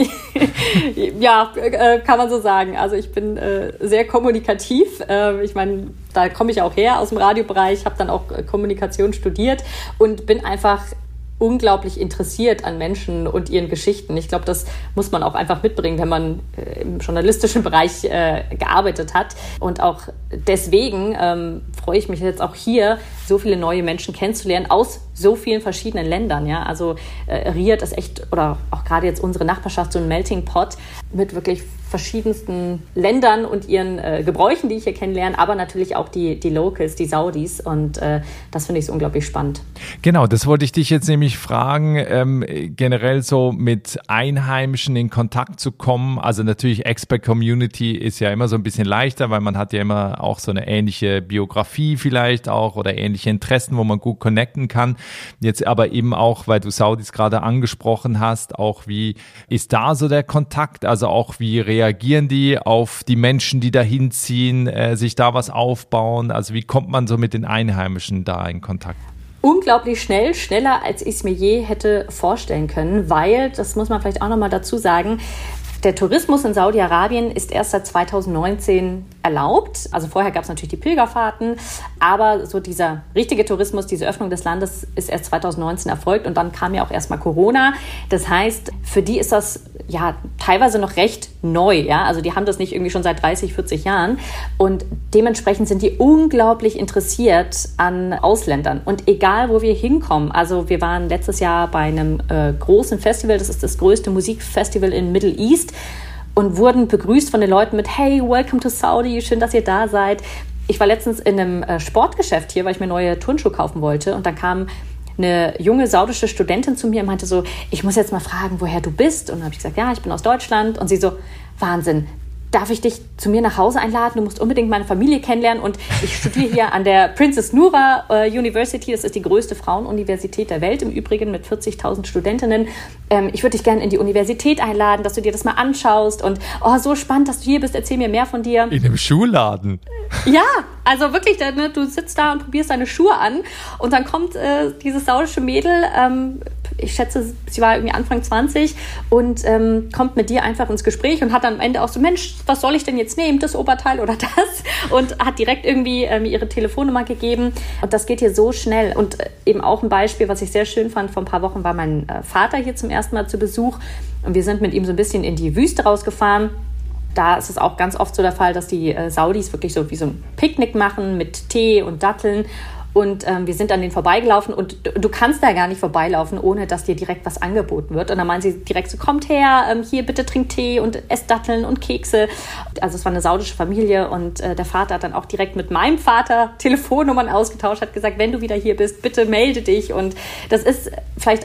Ja, äh, kann man so sagen. Also ich bin äh, sehr kommunikativ. Äh, ich meine, da komme ich auch her aus dem Radiobereich, habe dann auch äh, Kommunikation studiert und bin einfach unglaublich interessiert an Menschen und ihren Geschichten. Ich glaube, das muss man auch einfach mitbringen, wenn man äh, im journalistischen Bereich äh, gearbeitet hat. Und auch deswegen ähm, freue ich mich jetzt auch hier, so viele neue Menschen kennenzulernen aus so vielen verschiedenen Ländern. Ja? Also äh, Riyadh ist echt, oder auch gerade jetzt unsere Nachbarschaft, so ein Melting Pot mit wirklich verschiedensten Ländern und ihren äh, Gebräuchen, die ich hier kennenlerne, aber natürlich auch die, die Locals, die Saudis, und äh, das finde ich so unglaublich spannend. Genau, das wollte ich dich jetzt nämlich fragen, ähm, generell so mit Einheimischen in Kontakt zu kommen. Also natürlich Expat-Community ist ja immer so ein bisschen leichter, weil man hat ja immer auch so eine ähnliche Biografie vielleicht auch oder ähnliche Interessen, wo man gut connecten kann. Jetzt aber eben auch, weil du Saudis gerade angesprochen hast, auch wie ist da so der Kontakt, also auch wie reagieren die auf die Menschen, die da hinziehen, äh, sich da was aufbauen? Also wie kommt man so mit den Einheimischen da in Kontakt? Unglaublich schnell, schneller als ich es mir je hätte vorstellen können, weil, das muss man vielleicht auch nochmal dazu sagen, der Tourismus in Saudi-Arabien ist erst seit zweitausendneunzehn erlaubt. Also vorher gab es natürlich die Pilgerfahrten, aber so dieser richtige Tourismus, diese Öffnung des Landes ist erst zweitausendneunzehn erfolgt und dann kam ja auch erstmal Corona. Das heißt, für die ist das ja teilweise noch recht neu. Ja? Also die haben das nicht irgendwie schon seit dreißig, vierzig Jahren und dementsprechend sind die unglaublich interessiert an Ausländern. Und egal, wo wir hinkommen, also wir waren letztes Jahr bei einem äh, großen Festival, das ist das größte Musikfestival in Middle East, und wurden begrüßt von den Leuten mit "Hey, welcome to Saudi, schön, dass ihr da seid." Ich war letztens in einem äh, Sportgeschäft hier, weil ich mir neue Turnschuhe kaufen wollte, und dann kam eine junge saudische Studentin zu mir und meinte so, ich muss jetzt mal fragen, woher du bist. Und dann habe ich gesagt, ja, ich bin aus Deutschland. Und sie so, Wahnsinn, darf ich dich zu mir nach Hause einladen? Du musst unbedingt meine Familie kennenlernen. Und ich studiere hier an der Princess Noura äh, University. Das ist die größte Frauenuniversität der Welt im Übrigen mit vierzigtausend Studentinnen. Ähm, ich würde dich gerne in die Universität einladen, dass du dir das mal anschaust. Und oh, so spannend, dass du hier bist. Erzähl mir mehr von dir. In einem Schuhladen? Ja, also wirklich, ne, du sitzt da und probierst deine Schuhe an. Und dann kommt äh, dieses saudische Mädel, ähm, ich schätze, sie war irgendwie Anfang zwanzig, und ähm, kommt mit dir einfach ins Gespräch und hat dann am Ende auch so, Mensch, was soll ich denn jetzt nehmen, das Oberteil oder das? Und hat direkt irgendwie äh, mir ihre Telefonnummer gegeben. Und das geht hier so schnell. Und äh, eben auch ein Beispiel, was ich sehr schön fand, vor ein paar Wochen war mein äh, Vater hier zum ersten Mal zu Besuch. Und wir sind mit ihm so ein bisschen in die Wüste rausgefahren. Da ist es auch ganz oft so der Fall, dass die äh, Saudis wirklich so wie so ein Picknick machen mit Tee und Datteln. Und ähm, wir sind an denen vorbeigelaufen und du, du kannst da gar nicht vorbeilaufen, ohne dass dir direkt was angeboten wird. Und dann meinen sie direkt so, kommt her, ähm, hier bitte trinkt Tee und esst Datteln und Kekse. Also es war eine saudische Familie, und äh, der Vater hat dann auch direkt mit meinem Vater Telefonnummern ausgetauscht, hat gesagt, wenn du wieder hier bist, bitte melde dich. Und das ist vielleicht auch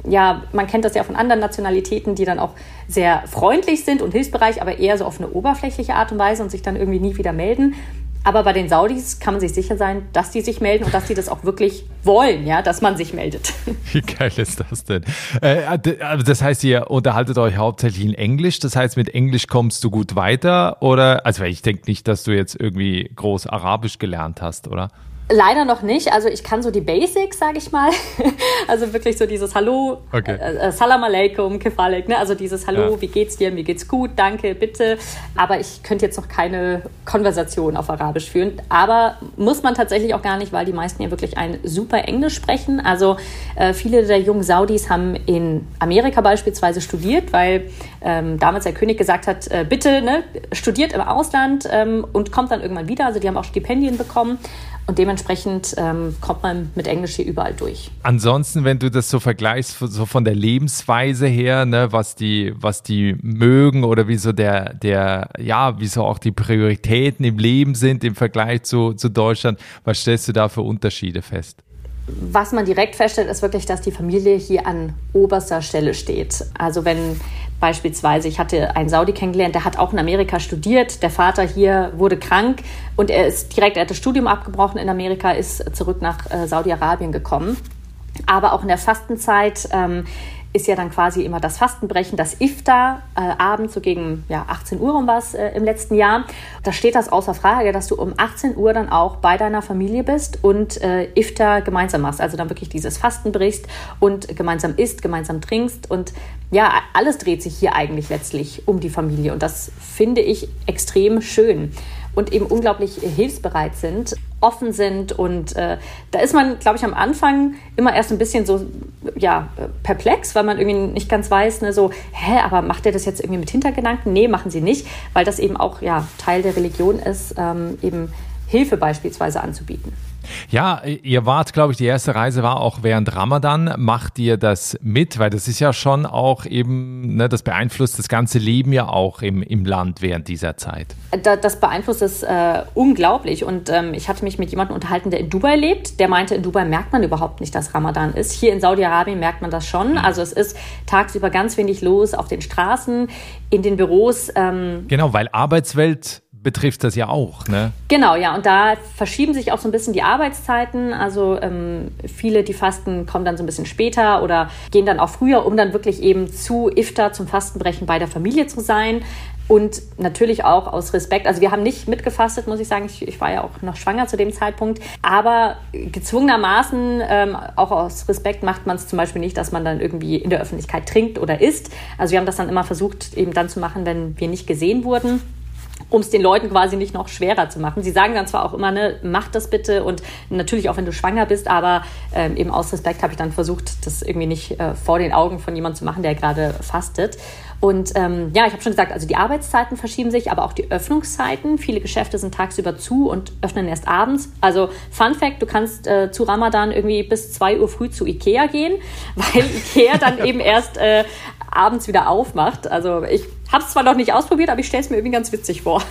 ja, man kennt das ja von anderen Nationalitäten, die dann auch sehr freundlich sind und hilfsbereit, aber eher so auf eine oberflächliche Art und Weise und sich dann irgendwie nie wieder melden. Aber bei den Saudis kann man sich sicher sein, dass die sich melden und dass die das auch wirklich wollen, ja, dass man sich meldet. Wie geil ist das denn? Äh, das heißt, ihr unterhaltet euch hauptsächlich in Englisch. Das heißt, mit Englisch kommst du gut weiter? Oder, also ich denke nicht, dass du jetzt irgendwie groß Arabisch gelernt hast, oder? Leider noch nicht. Also ich kann so die Basics, sage ich mal. Also wirklich so dieses Hallo, okay. äh, Salam alaikum, Kefalik, ne? Also dieses Hallo, ja. Wie geht's dir, mir geht's gut, danke, bitte. Aber ich könnte jetzt noch keine Konversation auf Arabisch führen. Aber muss man tatsächlich auch gar nicht, weil die meisten ja wirklich ein super Englisch sprechen. Also äh, viele der jungen Saudis haben in Amerika beispielsweise studiert, weil ähm, damals der König gesagt hat, äh, bitte, ne, studiert im Ausland ähm, und kommt dann irgendwann wieder. Also die haben auch Stipendien bekommen. Und dementsprechend ähm, kommt man mit Englisch hier überall durch. Ansonsten, wenn du das so vergleichst, so von der Lebensweise her, ne, was die, was die mögen oder wie so der, der, ja, wie so auch die Prioritäten im Leben sind im Vergleich zu, zu Deutschland, was stellst du da für Unterschiede fest? Was man direkt feststellt, ist wirklich, dass die Familie hier an oberster Stelle steht. Also wenn beispielsweise, ich hatte einen Saudi kennengelernt, der hat auch in Amerika studiert, der Vater hier wurde krank und er ist direkt, er hat das Studium abgebrochen in Amerika, ist zurück nach äh, Saudi-Arabien gekommen. Aber auch in der Fastenzeit ähm, ist ja dann quasi immer das Fastenbrechen, das Iftar, äh, abends so gegen ja, achtzehn Uhr um was äh, im letzten Jahr. Da steht das außer Frage, dass du um achtzehn Uhr dann auch bei deiner Familie bist und äh, Iftar gemeinsam machst. Also dann wirklich dieses Fasten brichst und gemeinsam isst, gemeinsam trinkst. Und ja, alles dreht sich hier eigentlich letztlich um die Familie. Und das finde ich extrem schön. Und eben unglaublich hilfsbereit sind, offen sind. Und äh, da ist man, glaube ich, am Anfang immer erst ein bisschen so ja, perplex, weil man irgendwie nicht ganz weiß, ne, so, hä, aber macht ihr das jetzt irgendwie mit Hintergedanken? Nee, machen sie nicht, weil das eben auch ja, Teil der Religion ist, ähm, eben Hilfe beispielsweise anzubieten. Ja, ihr wart, glaube ich, die erste Reise war auch während Ramadan. Macht ihr das mit? Weil das ist ja schon auch eben, ne, das beeinflusst das ganze Leben ja auch im, im Land während dieser Zeit. Das beeinflusst es äh, unglaublich. Und ähm, ich hatte mich mit jemandem unterhalten, der in Dubai lebt. Der meinte, in Dubai merkt man überhaupt nicht, dass Ramadan ist. Hier in Saudi-Arabien merkt man das schon. Also es ist tagsüber ganz wenig los auf den Straßen, in den Büros. Ähm, genau, weil Arbeitswelt betrifft das ja auch, ne? Genau, ja. Und da verschieben sich auch so ein bisschen die Arbeitszeiten. Also ähm, viele, die fasten, kommen dann so ein bisschen später oder gehen dann auch früher, um dann wirklich eben zu Iftar, zum Fastenbrechen bei der Familie zu sein. Und natürlich auch aus Respekt, also wir haben nicht mitgefastet, muss ich sagen, ich, ich war ja auch noch schwanger zu dem Zeitpunkt, aber gezwungenermaßen, ähm, auch aus Respekt macht man es zum Beispiel nicht, dass man dann irgendwie in der Öffentlichkeit trinkt oder isst. Also wir haben das dann immer versucht, eben dann zu machen, wenn wir nicht gesehen wurden, um es den Leuten quasi nicht noch schwerer zu machen. Sie sagen dann zwar auch immer, ne, mach das bitte und natürlich auch, wenn du schwanger bist, aber ähm, eben aus Respekt habe ich dann versucht, das irgendwie nicht äh, vor den Augen von jemandem zu machen, der gerade fastet. Und ähm, ja, ich habe schon gesagt, also die Arbeitszeiten verschieben sich, aber auch die Öffnungszeiten. Viele Geschäfte sind tagsüber zu und öffnen erst abends. Also Fun Fact, du kannst äh, zu Ramadan irgendwie bis zwei Uhr früh zu Ikea gehen, weil Ikea dann eben erst äh, abends wieder aufmacht. Also ich habe es zwar noch nicht ausprobiert, aber ich stelle es mir irgendwie ganz witzig vor.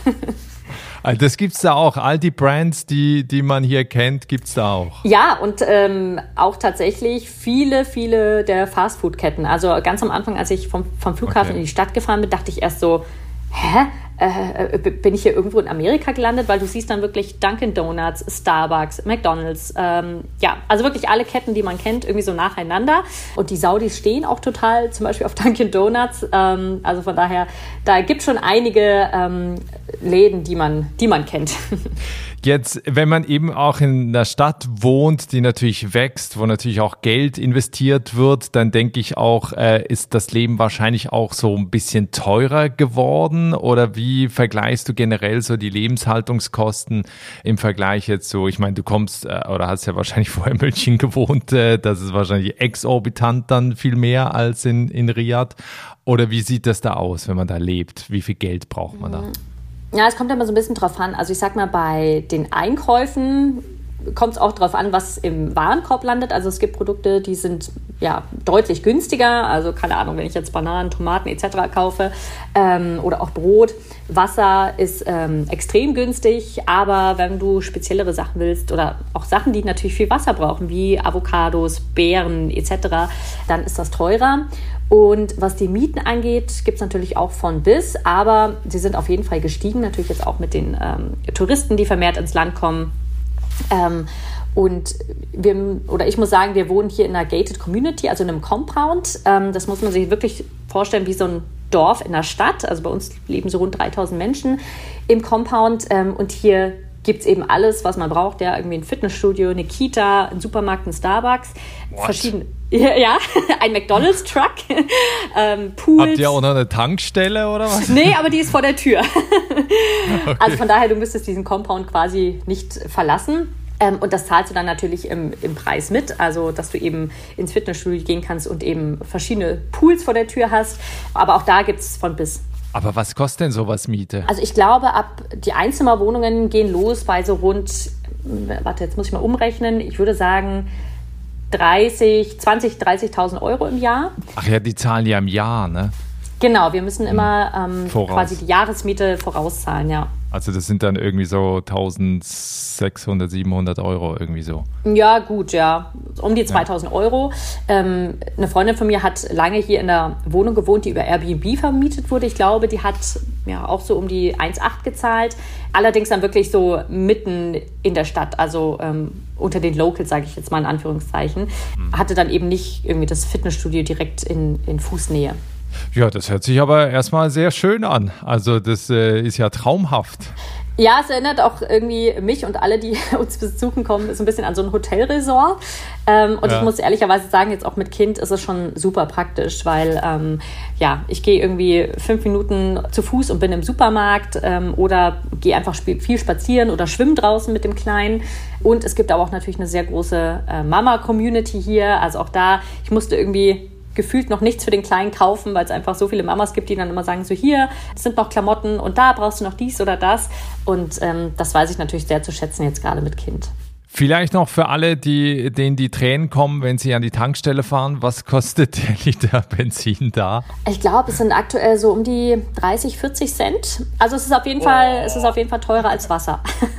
Das gibt's da auch. All die Brands, die, die man hier kennt, gibt's da auch. Ja, und ähm, auch tatsächlich viele, viele der Fastfood-Ketten. Also ganz am Anfang, als ich vom, vom Flughafen okay. in die Stadt gefahren bin, dachte ich erst so, hä? Äh, bin ich hier irgendwo in Amerika gelandet? Weil du siehst dann wirklich Dunkin' Donuts, Starbucks, McDonald's, ähm, ja, also wirklich alle Ketten, die man kennt, irgendwie so nacheinander. Und die Saudis stehen auch total zum Beispiel auf Dunkin' Donuts. Ähm, also von daher, da gibt es schon einige ähm, Läden, die man, die man kennt. Jetzt, wenn man eben auch in einer Stadt wohnt, die natürlich wächst, wo natürlich auch Geld investiert wird, dann denke ich auch, äh, ist das Leben wahrscheinlich auch so ein bisschen teurer geworden? Oder wie vergleichst du generell so die Lebenshaltungskosten im Vergleich jetzt so? Ich meine, du kommst äh, oder hast ja wahrscheinlich vorher in München gewohnt, äh, das ist wahrscheinlich exorbitant dann viel mehr als in, in Riyadh. Oder wie sieht das da aus, wenn man da lebt? Wie viel Geld braucht man da? Ja, es kommt immer so ein bisschen drauf an. Also ich sag mal, bei den Einkäufen kommt es auch drauf an, was im Warenkorb landet. Also es gibt Produkte, die sind ja, deutlich günstiger. Also keine Ahnung, wenn ich jetzt Bananen, Tomaten et cetera kaufe ähm, oder auch Brot. Wasser ist ähm, extrem günstig, aber wenn du speziellere Sachen willst oder auch Sachen, die natürlich viel Wasser brauchen, wie Avocados, Beeren et cetera, dann ist das teurer. Und was die Mieten angeht, gibt es natürlich auch von bis, aber sie sind auf jeden Fall gestiegen, natürlich jetzt auch mit den ähm, Touristen, die vermehrt ins Land kommen. Ähm, und wir, oder ich muss sagen, wir wohnen hier in einer gated Community, also in einem Compound. Ähm, das muss man sich wirklich vorstellen wie so ein Dorf in der Stadt. Also bei uns leben so rund dreitausend Menschen im Compound. Ähm, und hier gibt es eben alles, was man braucht. Ja, irgendwie ein Fitnessstudio, eine Kita, ein Supermarkt, ein Starbucks. What? Verschiedene. Ja, ja, ein McDonald's-Truck, ähm, Pools. Habt ihr auch noch eine Tankstelle oder was? Nee, aber die ist vor der Tür. Okay. Also von daher, du müsstest diesen Compound quasi nicht verlassen. Ähm, und das zahlst du dann natürlich im, im Preis mit, also dass du eben ins Fitnessstudio gehen kannst und eben verschiedene Pools vor der Tür hast. Aber auch da gibt es von bis. Aber was kostet denn sowas Miete? Also ich glaube, ab die Einzimmerwohnungen gehen los bei so rund, warte, jetzt muss ich mal umrechnen, ich würde sagen dreißig, zwanzig, dreißigtausend Euro im Jahr. Ach ja, die zahlen ja im Jahr, ne? Genau, wir müssen immer ähm, quasi die Jahresmiete vorauszahlen, ja. Also das sind dann irgendwie so eintausendsechshundert, siebenhundert Euro irgendwie so. Ja, gut, ja. Um die zweitausend ja. Euro. Ähm, eine Freundin von mir hat lange hier in der Wohnung gewohnt, die über Airbnb vermietet wurde. Ich glaube, die hat ja auch so um die eins Komma acht gezahlt. Allerdings dann wirklich so mitten in der Stadt, also ähm, unter den Locals, sage ich jetzt mal in Anführungszeichen. Mhm. Hatte dann eben nicht irgendwie das Fitnessstudio direkt in, in Fußnähe. Ja, das hört sich aber erstmal sehr schön an. Also das äh, ist ja traumhaft. Ja, es erinnert auch irgendwie mich und alle, die uns besuchen kommen, so ein bisschen an so ein Hotelresort. Ähm, und ja. ich muss ehrlicherweise sagen, jetzt auch mit Kind ist es schon super praktisch, weil ähm, ja, ich gehe irgendwie fünf Minuten zu Fuß und bin im Supermarkt ähm, oder gehe einfach sp- viel spazieren oder schwimmen draußen mit dem Kleinen. Und es gibt aber auch natürlich eine sehr große äh, Mama-Community hier. Also auch da, ich musste irgendwie gefühlt noch nichts für den Kleinen kaufen, weil es einfach so viele Mamas gibt, die dann immer sagen, so hier sind noch Klamotten und da brauchst du noch dies oder das. Und ähm, das weiß ich natürlich sehr zu schätzen jetzt gerade mit Kind. Vielleicht noch für alle, die, denen die Tränen kommen, wenn sie an die Tankstelle fahren, was kostet der Liter Benzin da? Ich glaube, es sind aktuell so um die dreißig, vierzig Cent. Also es ist auf jeden oh. Fall, es ist auf jeden Fall teurer als Wasser.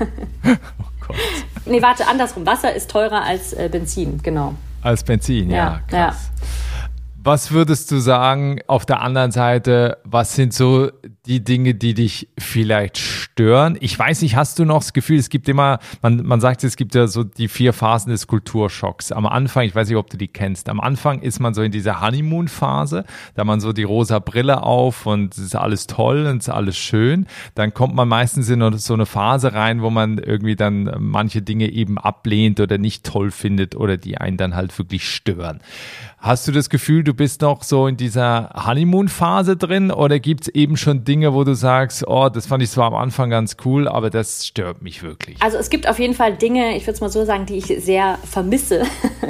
Oh Gott. Nee, warte, andersrum. Wasser ist teurer als äh, Benzin, genau. Als Benzin, ja, ja krass. Ja. Was würdest du sagen, auf der anderen Seite, was sind so die Dinge, die dich vielleicht stören? Ich weiß nicht, hast du noch das Gefühl, es gibt immer, man, man sagt, es gibt ja so die vier Phasen des Kulturschocks. Am Anfang, ich weiß nicht, ob du die kennst, am Anfang ist man so in dieser Honeymoon-Phase, da hat man so die rosa Brille auf und es ist alles toll und es ist alles schön. Dann kommt man meistens in so eine Phase rein, wo man irgendwie dann manche Dinge eben ablehnt oder nicht toll findet oder die einen dann halt wirklich stören. Hast du das Gefühl, du bist noch so in dieser Honeymoon-Phase drin oder gibt es eben schon Dinge, wo du sagst, oh, das fand ich zwar am Anfang ganz cool, aber das stört mich wirklich? Also es gibt auf jeden Fall Dinge, ich würde es mal so sagen, die ich sehr vermisse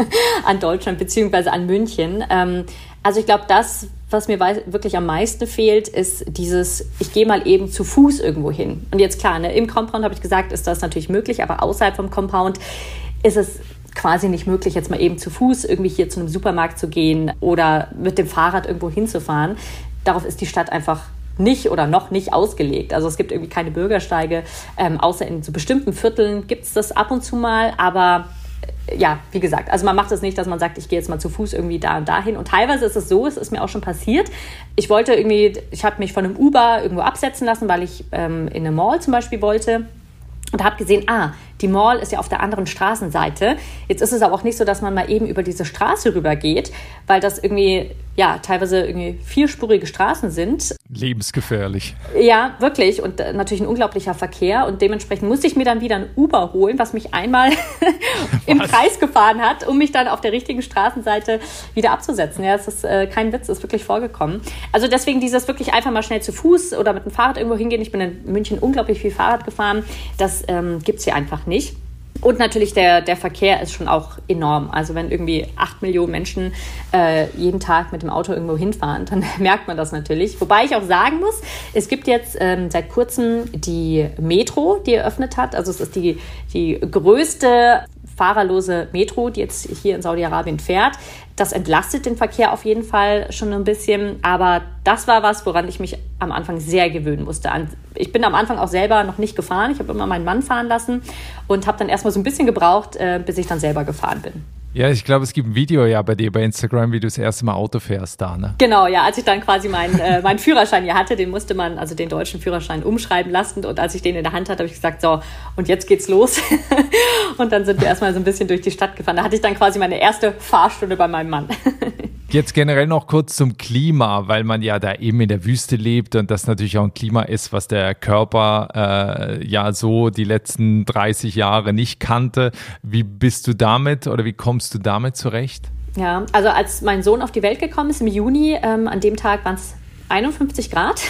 an Deutschland beziehungsweise an München. Ähm, also ich glaube, das, was mir wirklich am meisten fehlt, ist dieses, ich gehe mal eben zu Fuß irgendwo hin. Und jetzt klar, ne, im Compound habe ich gesagt, ist das natürlich möglich, aber außerhalb vom Compound ist es quasi nicht möglich, jetzt mal eben zu Fuß irgendwie hier zu einem Supermarkt zu gehen oder mit dem Fahrrad irgendwo hinzufahren. Darauf ist die Stadt einfach nicht oder noch nicht ausgelegt. Also es gibt irgendwie keine Bürgersteige, ähm, außer in so bestimmten Vierteln gibt es das ab und zu mal, aber äh, ja, wie gesagt, also man macht es nicht, dass man sagt, ich gehe jetzt mal zu Fuß irgendwie da und dahin. Und teilweise ist es so, es ist mir auch schon passiert, ich wollte irgendwie, ich habe mich von einem Uber irgendwo absetzen lassen, weil ich ähm, in eine Mall zum Beispiel wollte. Und habe gesehen, ah, die Mall ist ja auf der anderen Straßenseite. Jetzt ist es aber auch nicht so, dass man mal eben über diese Straße rübergeht, weil das irgendwie, ja, teilweise irgendwie vierspurige Straßen sind. Lebensgefährlich. Ja, wirklich. Und äh, natürlich ein unglaublicher Verkehr. Und dementsprechend musste ich mir dann wieder ein Uber holen, was mich einmal im Kreis gefahren hat, um mich dann auf der richtigen Straßenseite wieder abzusetzen. Ja, das ist äh, kein Witz, ist wirklich vorgekommen. Also deswegen dieses wirklich einfach mal schnell zu Fuß oder mit dem Fahrrad irgendwo hingehen. Ich bin in München unglaublich viel Fahrrad gefahren. Das ähm, gibt es hier einfach nicht. Und natürlich der, der Verkehr ist schon auch enorm. Also wenn irgendwie acht Millionen Menschen äh, jeden Tag mit dem Auto irgendwo hinfahren, dann merkt man das natürlich. Wobei ich auch sagen muss, es gibt jetzt ähm, seit kurzem die Metro, die eröffnet hat. Also es ist die, die größte fahrerlose Metro, die jetzt hier in Saudi-Arabien fährt. Das entlastet den Verkehr auf jeden Fall schon ein bisschen, aber das war was, woran ich mich am Anfang sehr gewöhnen musste. Ich bin am Anfang auch selber noch nicht gefahren, ich habe immer meinen Mann fahren lassen und habe dann erstmal so ein bisschen gebraucht, bis ich dann selber gefahren bin. Ja, ich glaube, es gibt ein Video ja bei dir bei Instagram, wie du das erste Mal Auto fährst da, ne? Genau, ja, als ich dann quasi meinen äh, meinen Führerschein hier hatte, den musste man, also den deutschen Führerschein umschreiben lassen und als ich den in der Hand hatte, habe ich gesagt, so, und jetzt geht's los. Und dann sind wir erstmal so ein bisschen durch die Stadt gefahren. Da hatte ich dann quasi meine erste Fahrstunde bei meinem Mann. Jetzt generell noch kurz zum Klima, weil man ja da eben in der Wüste lebt und das natürlich auch ein Klima ist, was der Körper äh, ja so die letzten dreißig Jahre nicht kannte. Wie bist du damit oder wie kommst du damit zurecht? Ja, also als mein Sohn auf die Welt gekommen ist im Juni, ähm, an dem Tag waren es einundfünfzig Grad.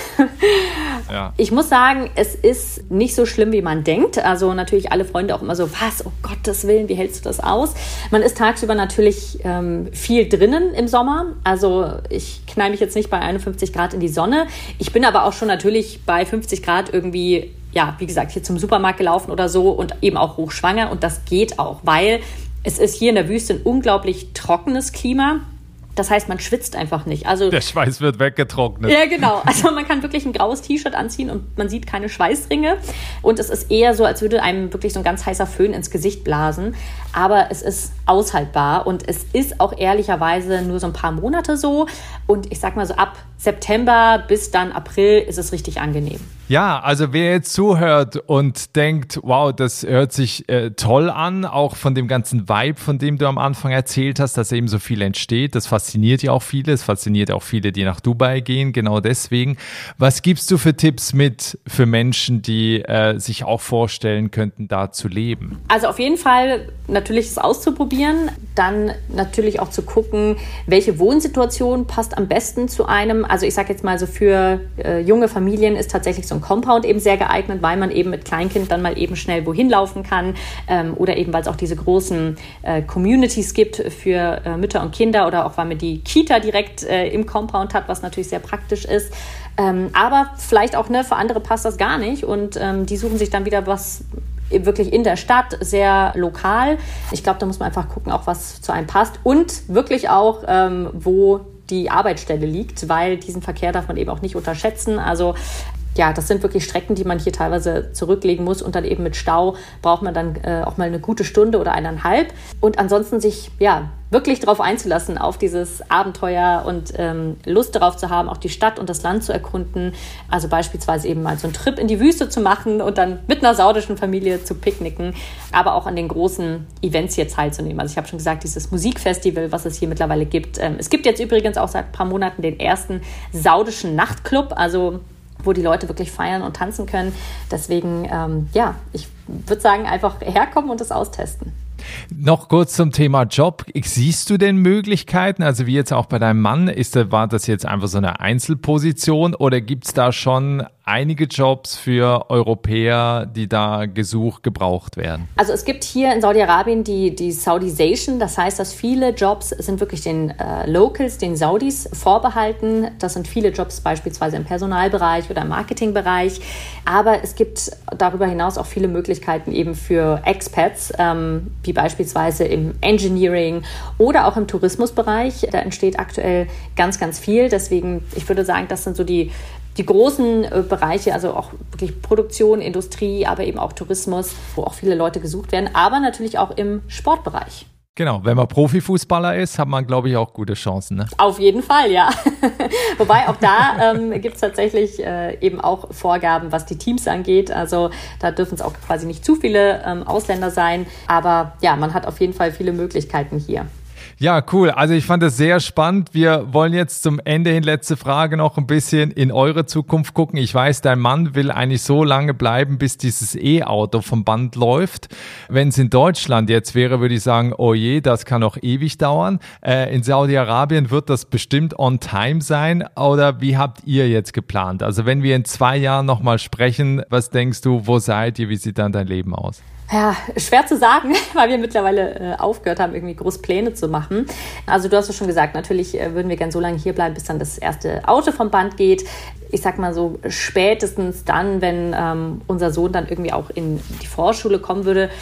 Ja. Ich muss sagen, es ist nicht so schlimm, wie man denkt. Also natürlich alle Freunde auch immer so, was, oh Gottes Willen, wie hältst du das aus? Man ist tagsüber natürlich ähm, viel drinnen im Sommer. Also ich knall mich jetzt nicht bei einundfünfzig Grad in die Sonne. Ich bin aber auch schon natürlich bei fünfzig Grad irgendwie, ja, wie gesagt, hier zum Supermarkt gelaufen oder so und eben auch hochschwanger. Und das geht auch, weil es ist hier in der Wüste ein unglaublich trockenes Klima. Das heißt, man schwitzt einfach nicht. Also der Schweiß wird weggetrocknet. Ja, genau. Also man kann wirklich ein graues T-Shirt anziehen und man sieht keine Schweißringe. Und es ist eher so, als würde einem wirklich so ein ganz heißer Föhn ins Gesicht blasen. Aber es ist aushaltbar und es ist auch ehrlicherweise nur so ein paar Monate so. Und ich sag mal so, ab September bis dann April ist es richtig angenehm. Ja, also wer jetzt zuhört und denkt, wow, das hört sich äh, toll an, auch von dem ganzen Vibe, von dem du am Anfang erzählt hast, dass eben so viel entsteht, das fasziniert ja auch viele, es fasziniert auch viele, die nach Dubai gehen, genau deswegen. Was gibst du für Tipps mit für Menschen, die äh, sich auch vorstellen könnten, da zu leben? Also auf jeden Fall natürlich es auszuprobieren, dann natürlich auch zu gucken, welche Wohnsituation passt am besten zu einem. Also ich sage jetzt mal so, für äh, junge Familien ist tatsächlich so ein Compound eben sehr geeignet, weil man eben mit Kleinkind dann mal eben schnell wohin laufen kann ähm, oder eben, weil es auch diese großen äh, Communities gibt für äh, Mütter und Kinder oder auch, weil man die Kita direkt äh, im Compound hat, was natürlich sehr praktisch ist. Ähm, aber vielleicht auch, ne, für andere passt das gar nicht und ähm, die suchen sich dann wieder was wirklich in der Stadt, sehr lokal. Ich glaube, da muss man einfach gucken, auch was zu einem passt und wirklich auch, ähm, wo die Arbeitsstelle liegt, weil diesen Verkehr darf man eben auch nicht unterschätzen. Also ja, das sind wirklich Strecken, die man hier teilweise zurücklegen muss und dann eben mit Stau braucht man dann äh, auch mal eine gute Stunde oder eineinhalb. Und ansonsten sich ja wirklich darauf einzulassen, auf dieses Abenteuer und ähm, Lust darauf zu haben, auch die Stadt und das Land zu erkunden. Also beispielsweise eben mal so einen Trip in die Wüste zu machen und dann mit einer saudischen Familie zu picknicken, aber auch an den großen Events hier teilzunehmen. Also ich habe schon gesagt, dieses Musikfestival, was es hier mittlerweile gibt. Ähm, es gibt jetzt übrigens auch seit ein paar Monaten den ersten saudischen Nachtclub, also wo die Leute wirklich feiern und tanzen können. Deswegen, ähm, ja, ich würde sagen, einfach herkommen und das austesten. Noch kurz zum Thema Job. Siehst du denn Möglichkeiten, also wie jetzt auch bei deinem Mann, ist, war das jetzt einfach so eine Einzelposition oder gibt es da schon einige Jobs für Europäer, die da gesucht, gebraucht werden? Also es gibt hier in Saudi-Arabien die, die Saudization, das heißt, dass viele Jobs sind wirklich den äh, Locals, den Saudis vorbehalten. Das sind viele Jobs beispielsweise im Personalbereich oder im Marketingbereich, aber es gibt darüber hinaus auch viele Möglichkeiten eben für Expats, ähm, wie beispielsweise im Engineering oder auch im Tourismusbereich. Da entsteht aktuell ganz, ganz viel. Deswegen, ich würde sagen, das sind so die, die großen äh, Bereiche, also auch wirklich Produktion, Industrie, aber eben auch Tourismus, wo auch viele Leute gesucht werden, aber natürlich auch im Sportbereich. Genau, wenn man Profifußballer ist, hat man, glaube ich, auch gute Chancen, ne? Auf jeden Fall, ja. Wobei auch da ähm, gibt es tatsächlich äh, eben auch Vorgaben, was die Teams angeht. Also da dürfen es auch quasi nicht zu viele ähm, Ausländer sein. Aber ja, man hat auf jeden Fall viele Möglichkeiten hier. Ja, cool. Also ich fand das sehr spannend. Wir wollen jetzt zum Ende hin, letzte Frage, noch ein bisschen in eure Zukunft gucken. Ich weiß, dein Mann will eigentlich so lange bleiben, bis dieses E-Auto vom Band läuft. Wenn es in Deutschland jetzt wäre, würde ich sagen, oh je, das kann noch ewig dauern. Äh, in Saudi-Arabien wird das bestimmt on time sein. Oder wie habt ihr jetzt geplant? Also wenn wir in zwei Jahren nochmal sprechen, was denkst du, wo seid ihr, wie sieht dann dein Leben aus? Ja, schwer zu sagen, weil wir mittlerweile äh, aufgehört haben, irgendwie groß Pläne zu machen. Also du hast es schon gesagt, natürlich äh, würden wir gern so lange hier bleiben, bis dann das erste Auto vom Band geht. Ich sag mal so, spätestens dann, wenn ähm, unser Sohn dann irgendwie auch in die Vorschule kommen würde,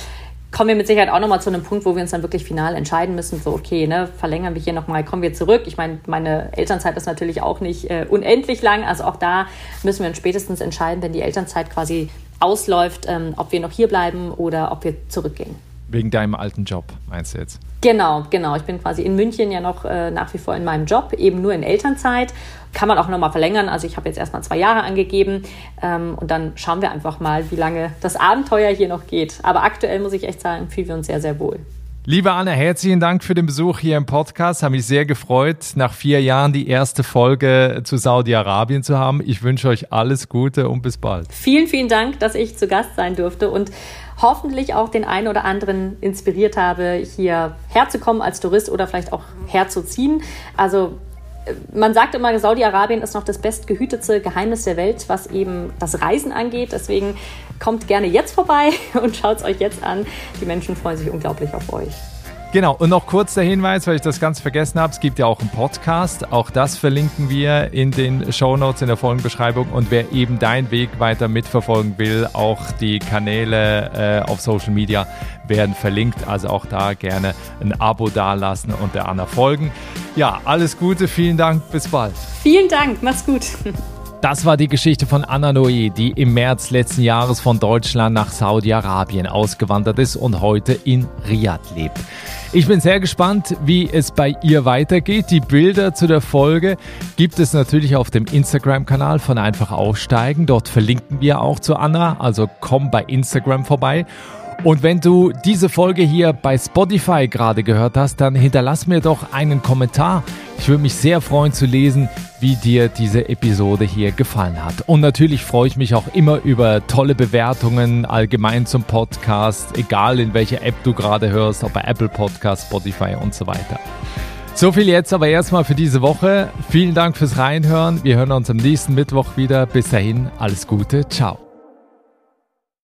kommen wir mit Sicherheit auch nochmal zu einem Punkt, wo wir uns dann wirklich final entscheiden müssen, so okay, ne, verlängern wir hier nochmal, kommen wir zurück. Ich meine, meine Elternzeit ist natürlich auch nicht äh, unendlich lang, also auch da müssen wir uns spätestens entscheiden, wenn die Elternzeit quasi ausläuft, ähm, ob wir noch hier bleiben oder ob wir zurückgehen. Wegen deinem alten Job, meinst du jetzt? Genau, genau. Ich bin quasi in München ja noch äh, nach wie vor in meinem Job, eben nur in Elternzeit. Kann man auch nochmal verlängern. Also ich habe jetzt erstmal zwei Jahre angegeben ähm, und dann schauen wir einfach mal, wie lange das Abenteuer hier noch geht. Aber aktuell muss ich echt sagen, fühlen wir uns sehr, sehr wohl. Liebe Anna, herzlichen Dank für den Besuch hier im Podcast. Habe mich sehr gefreut, nach vier Jahren die erste Folge zu Saudi-Arabien zu haben. Ich wünsche euch alles Gute und bis bald. Vielen, vielen Dank, dass ich zu Gast sein durfte und hoffentlich auch den einen oder anderen inspiriert habe, hier herzukommen als Tourist oder vielleicht auch herzuziehen. Also man sagt immer, Saudi-Arabien ist noch das bestgehütete Geheimnis der Welt, was eben das Reisen angeht. Deswegen kommt gerne jetzt vorbei und schaut es euch jetzt an. Die Menschen freuen sich unglaublich auf euch. Genau, und noch kurz der Hinweis, weil ich das ganz vergessen habe, es gibt ja auch einen Podcast, auch das verlinken wir in den Shownotes in der Folgenbeschreibung und wer eben deinen Weg weiter mitverfolgen will, auch die Kanäle äh, auf Social Media werden verlinkt, also auch da gerne ein Abo dalassen und der Anna folgen. Ja, alles Gute, vielen Dank, bis bald. Vielen Dank, mach's gut. Das war die Geschichte von Anna Noé, die im März letzten Jahres von Deutschland nach Saudi-Arabien ausgewandert ist und heute in Riyadh lebt. Ich bin sehr gespannt, wie es bei ihr weitergeht. Die Bilder zu der Folge gibt es natürlich auf dem Instagram-Kanal von Einfach Aussteigen. Dort verlinken wir auch zu Anna, also komm bei Instagram vorbei. Und wenn du diese Folge hier bei Spotify gerade gehört hast, dann hinterlass mir doch einen Kommentar. Ich würde mich sehr freuen zu lesen, wie dir diese Episode hier gefallen hat. Und natürlich freue ich mich auch immer über tolle Bewertungen allgemein zum Podcast, egal in welcher App du gerade hörst, ob bei Apple Podcast, Spotify und so weiter. So viel jetzt aber erstmal für diese Woche. Vielen Dank fürs Reinhören. Wir hören uns am nächsten Mittwoch wieder. Bis dahin, alles Gute. Ciao.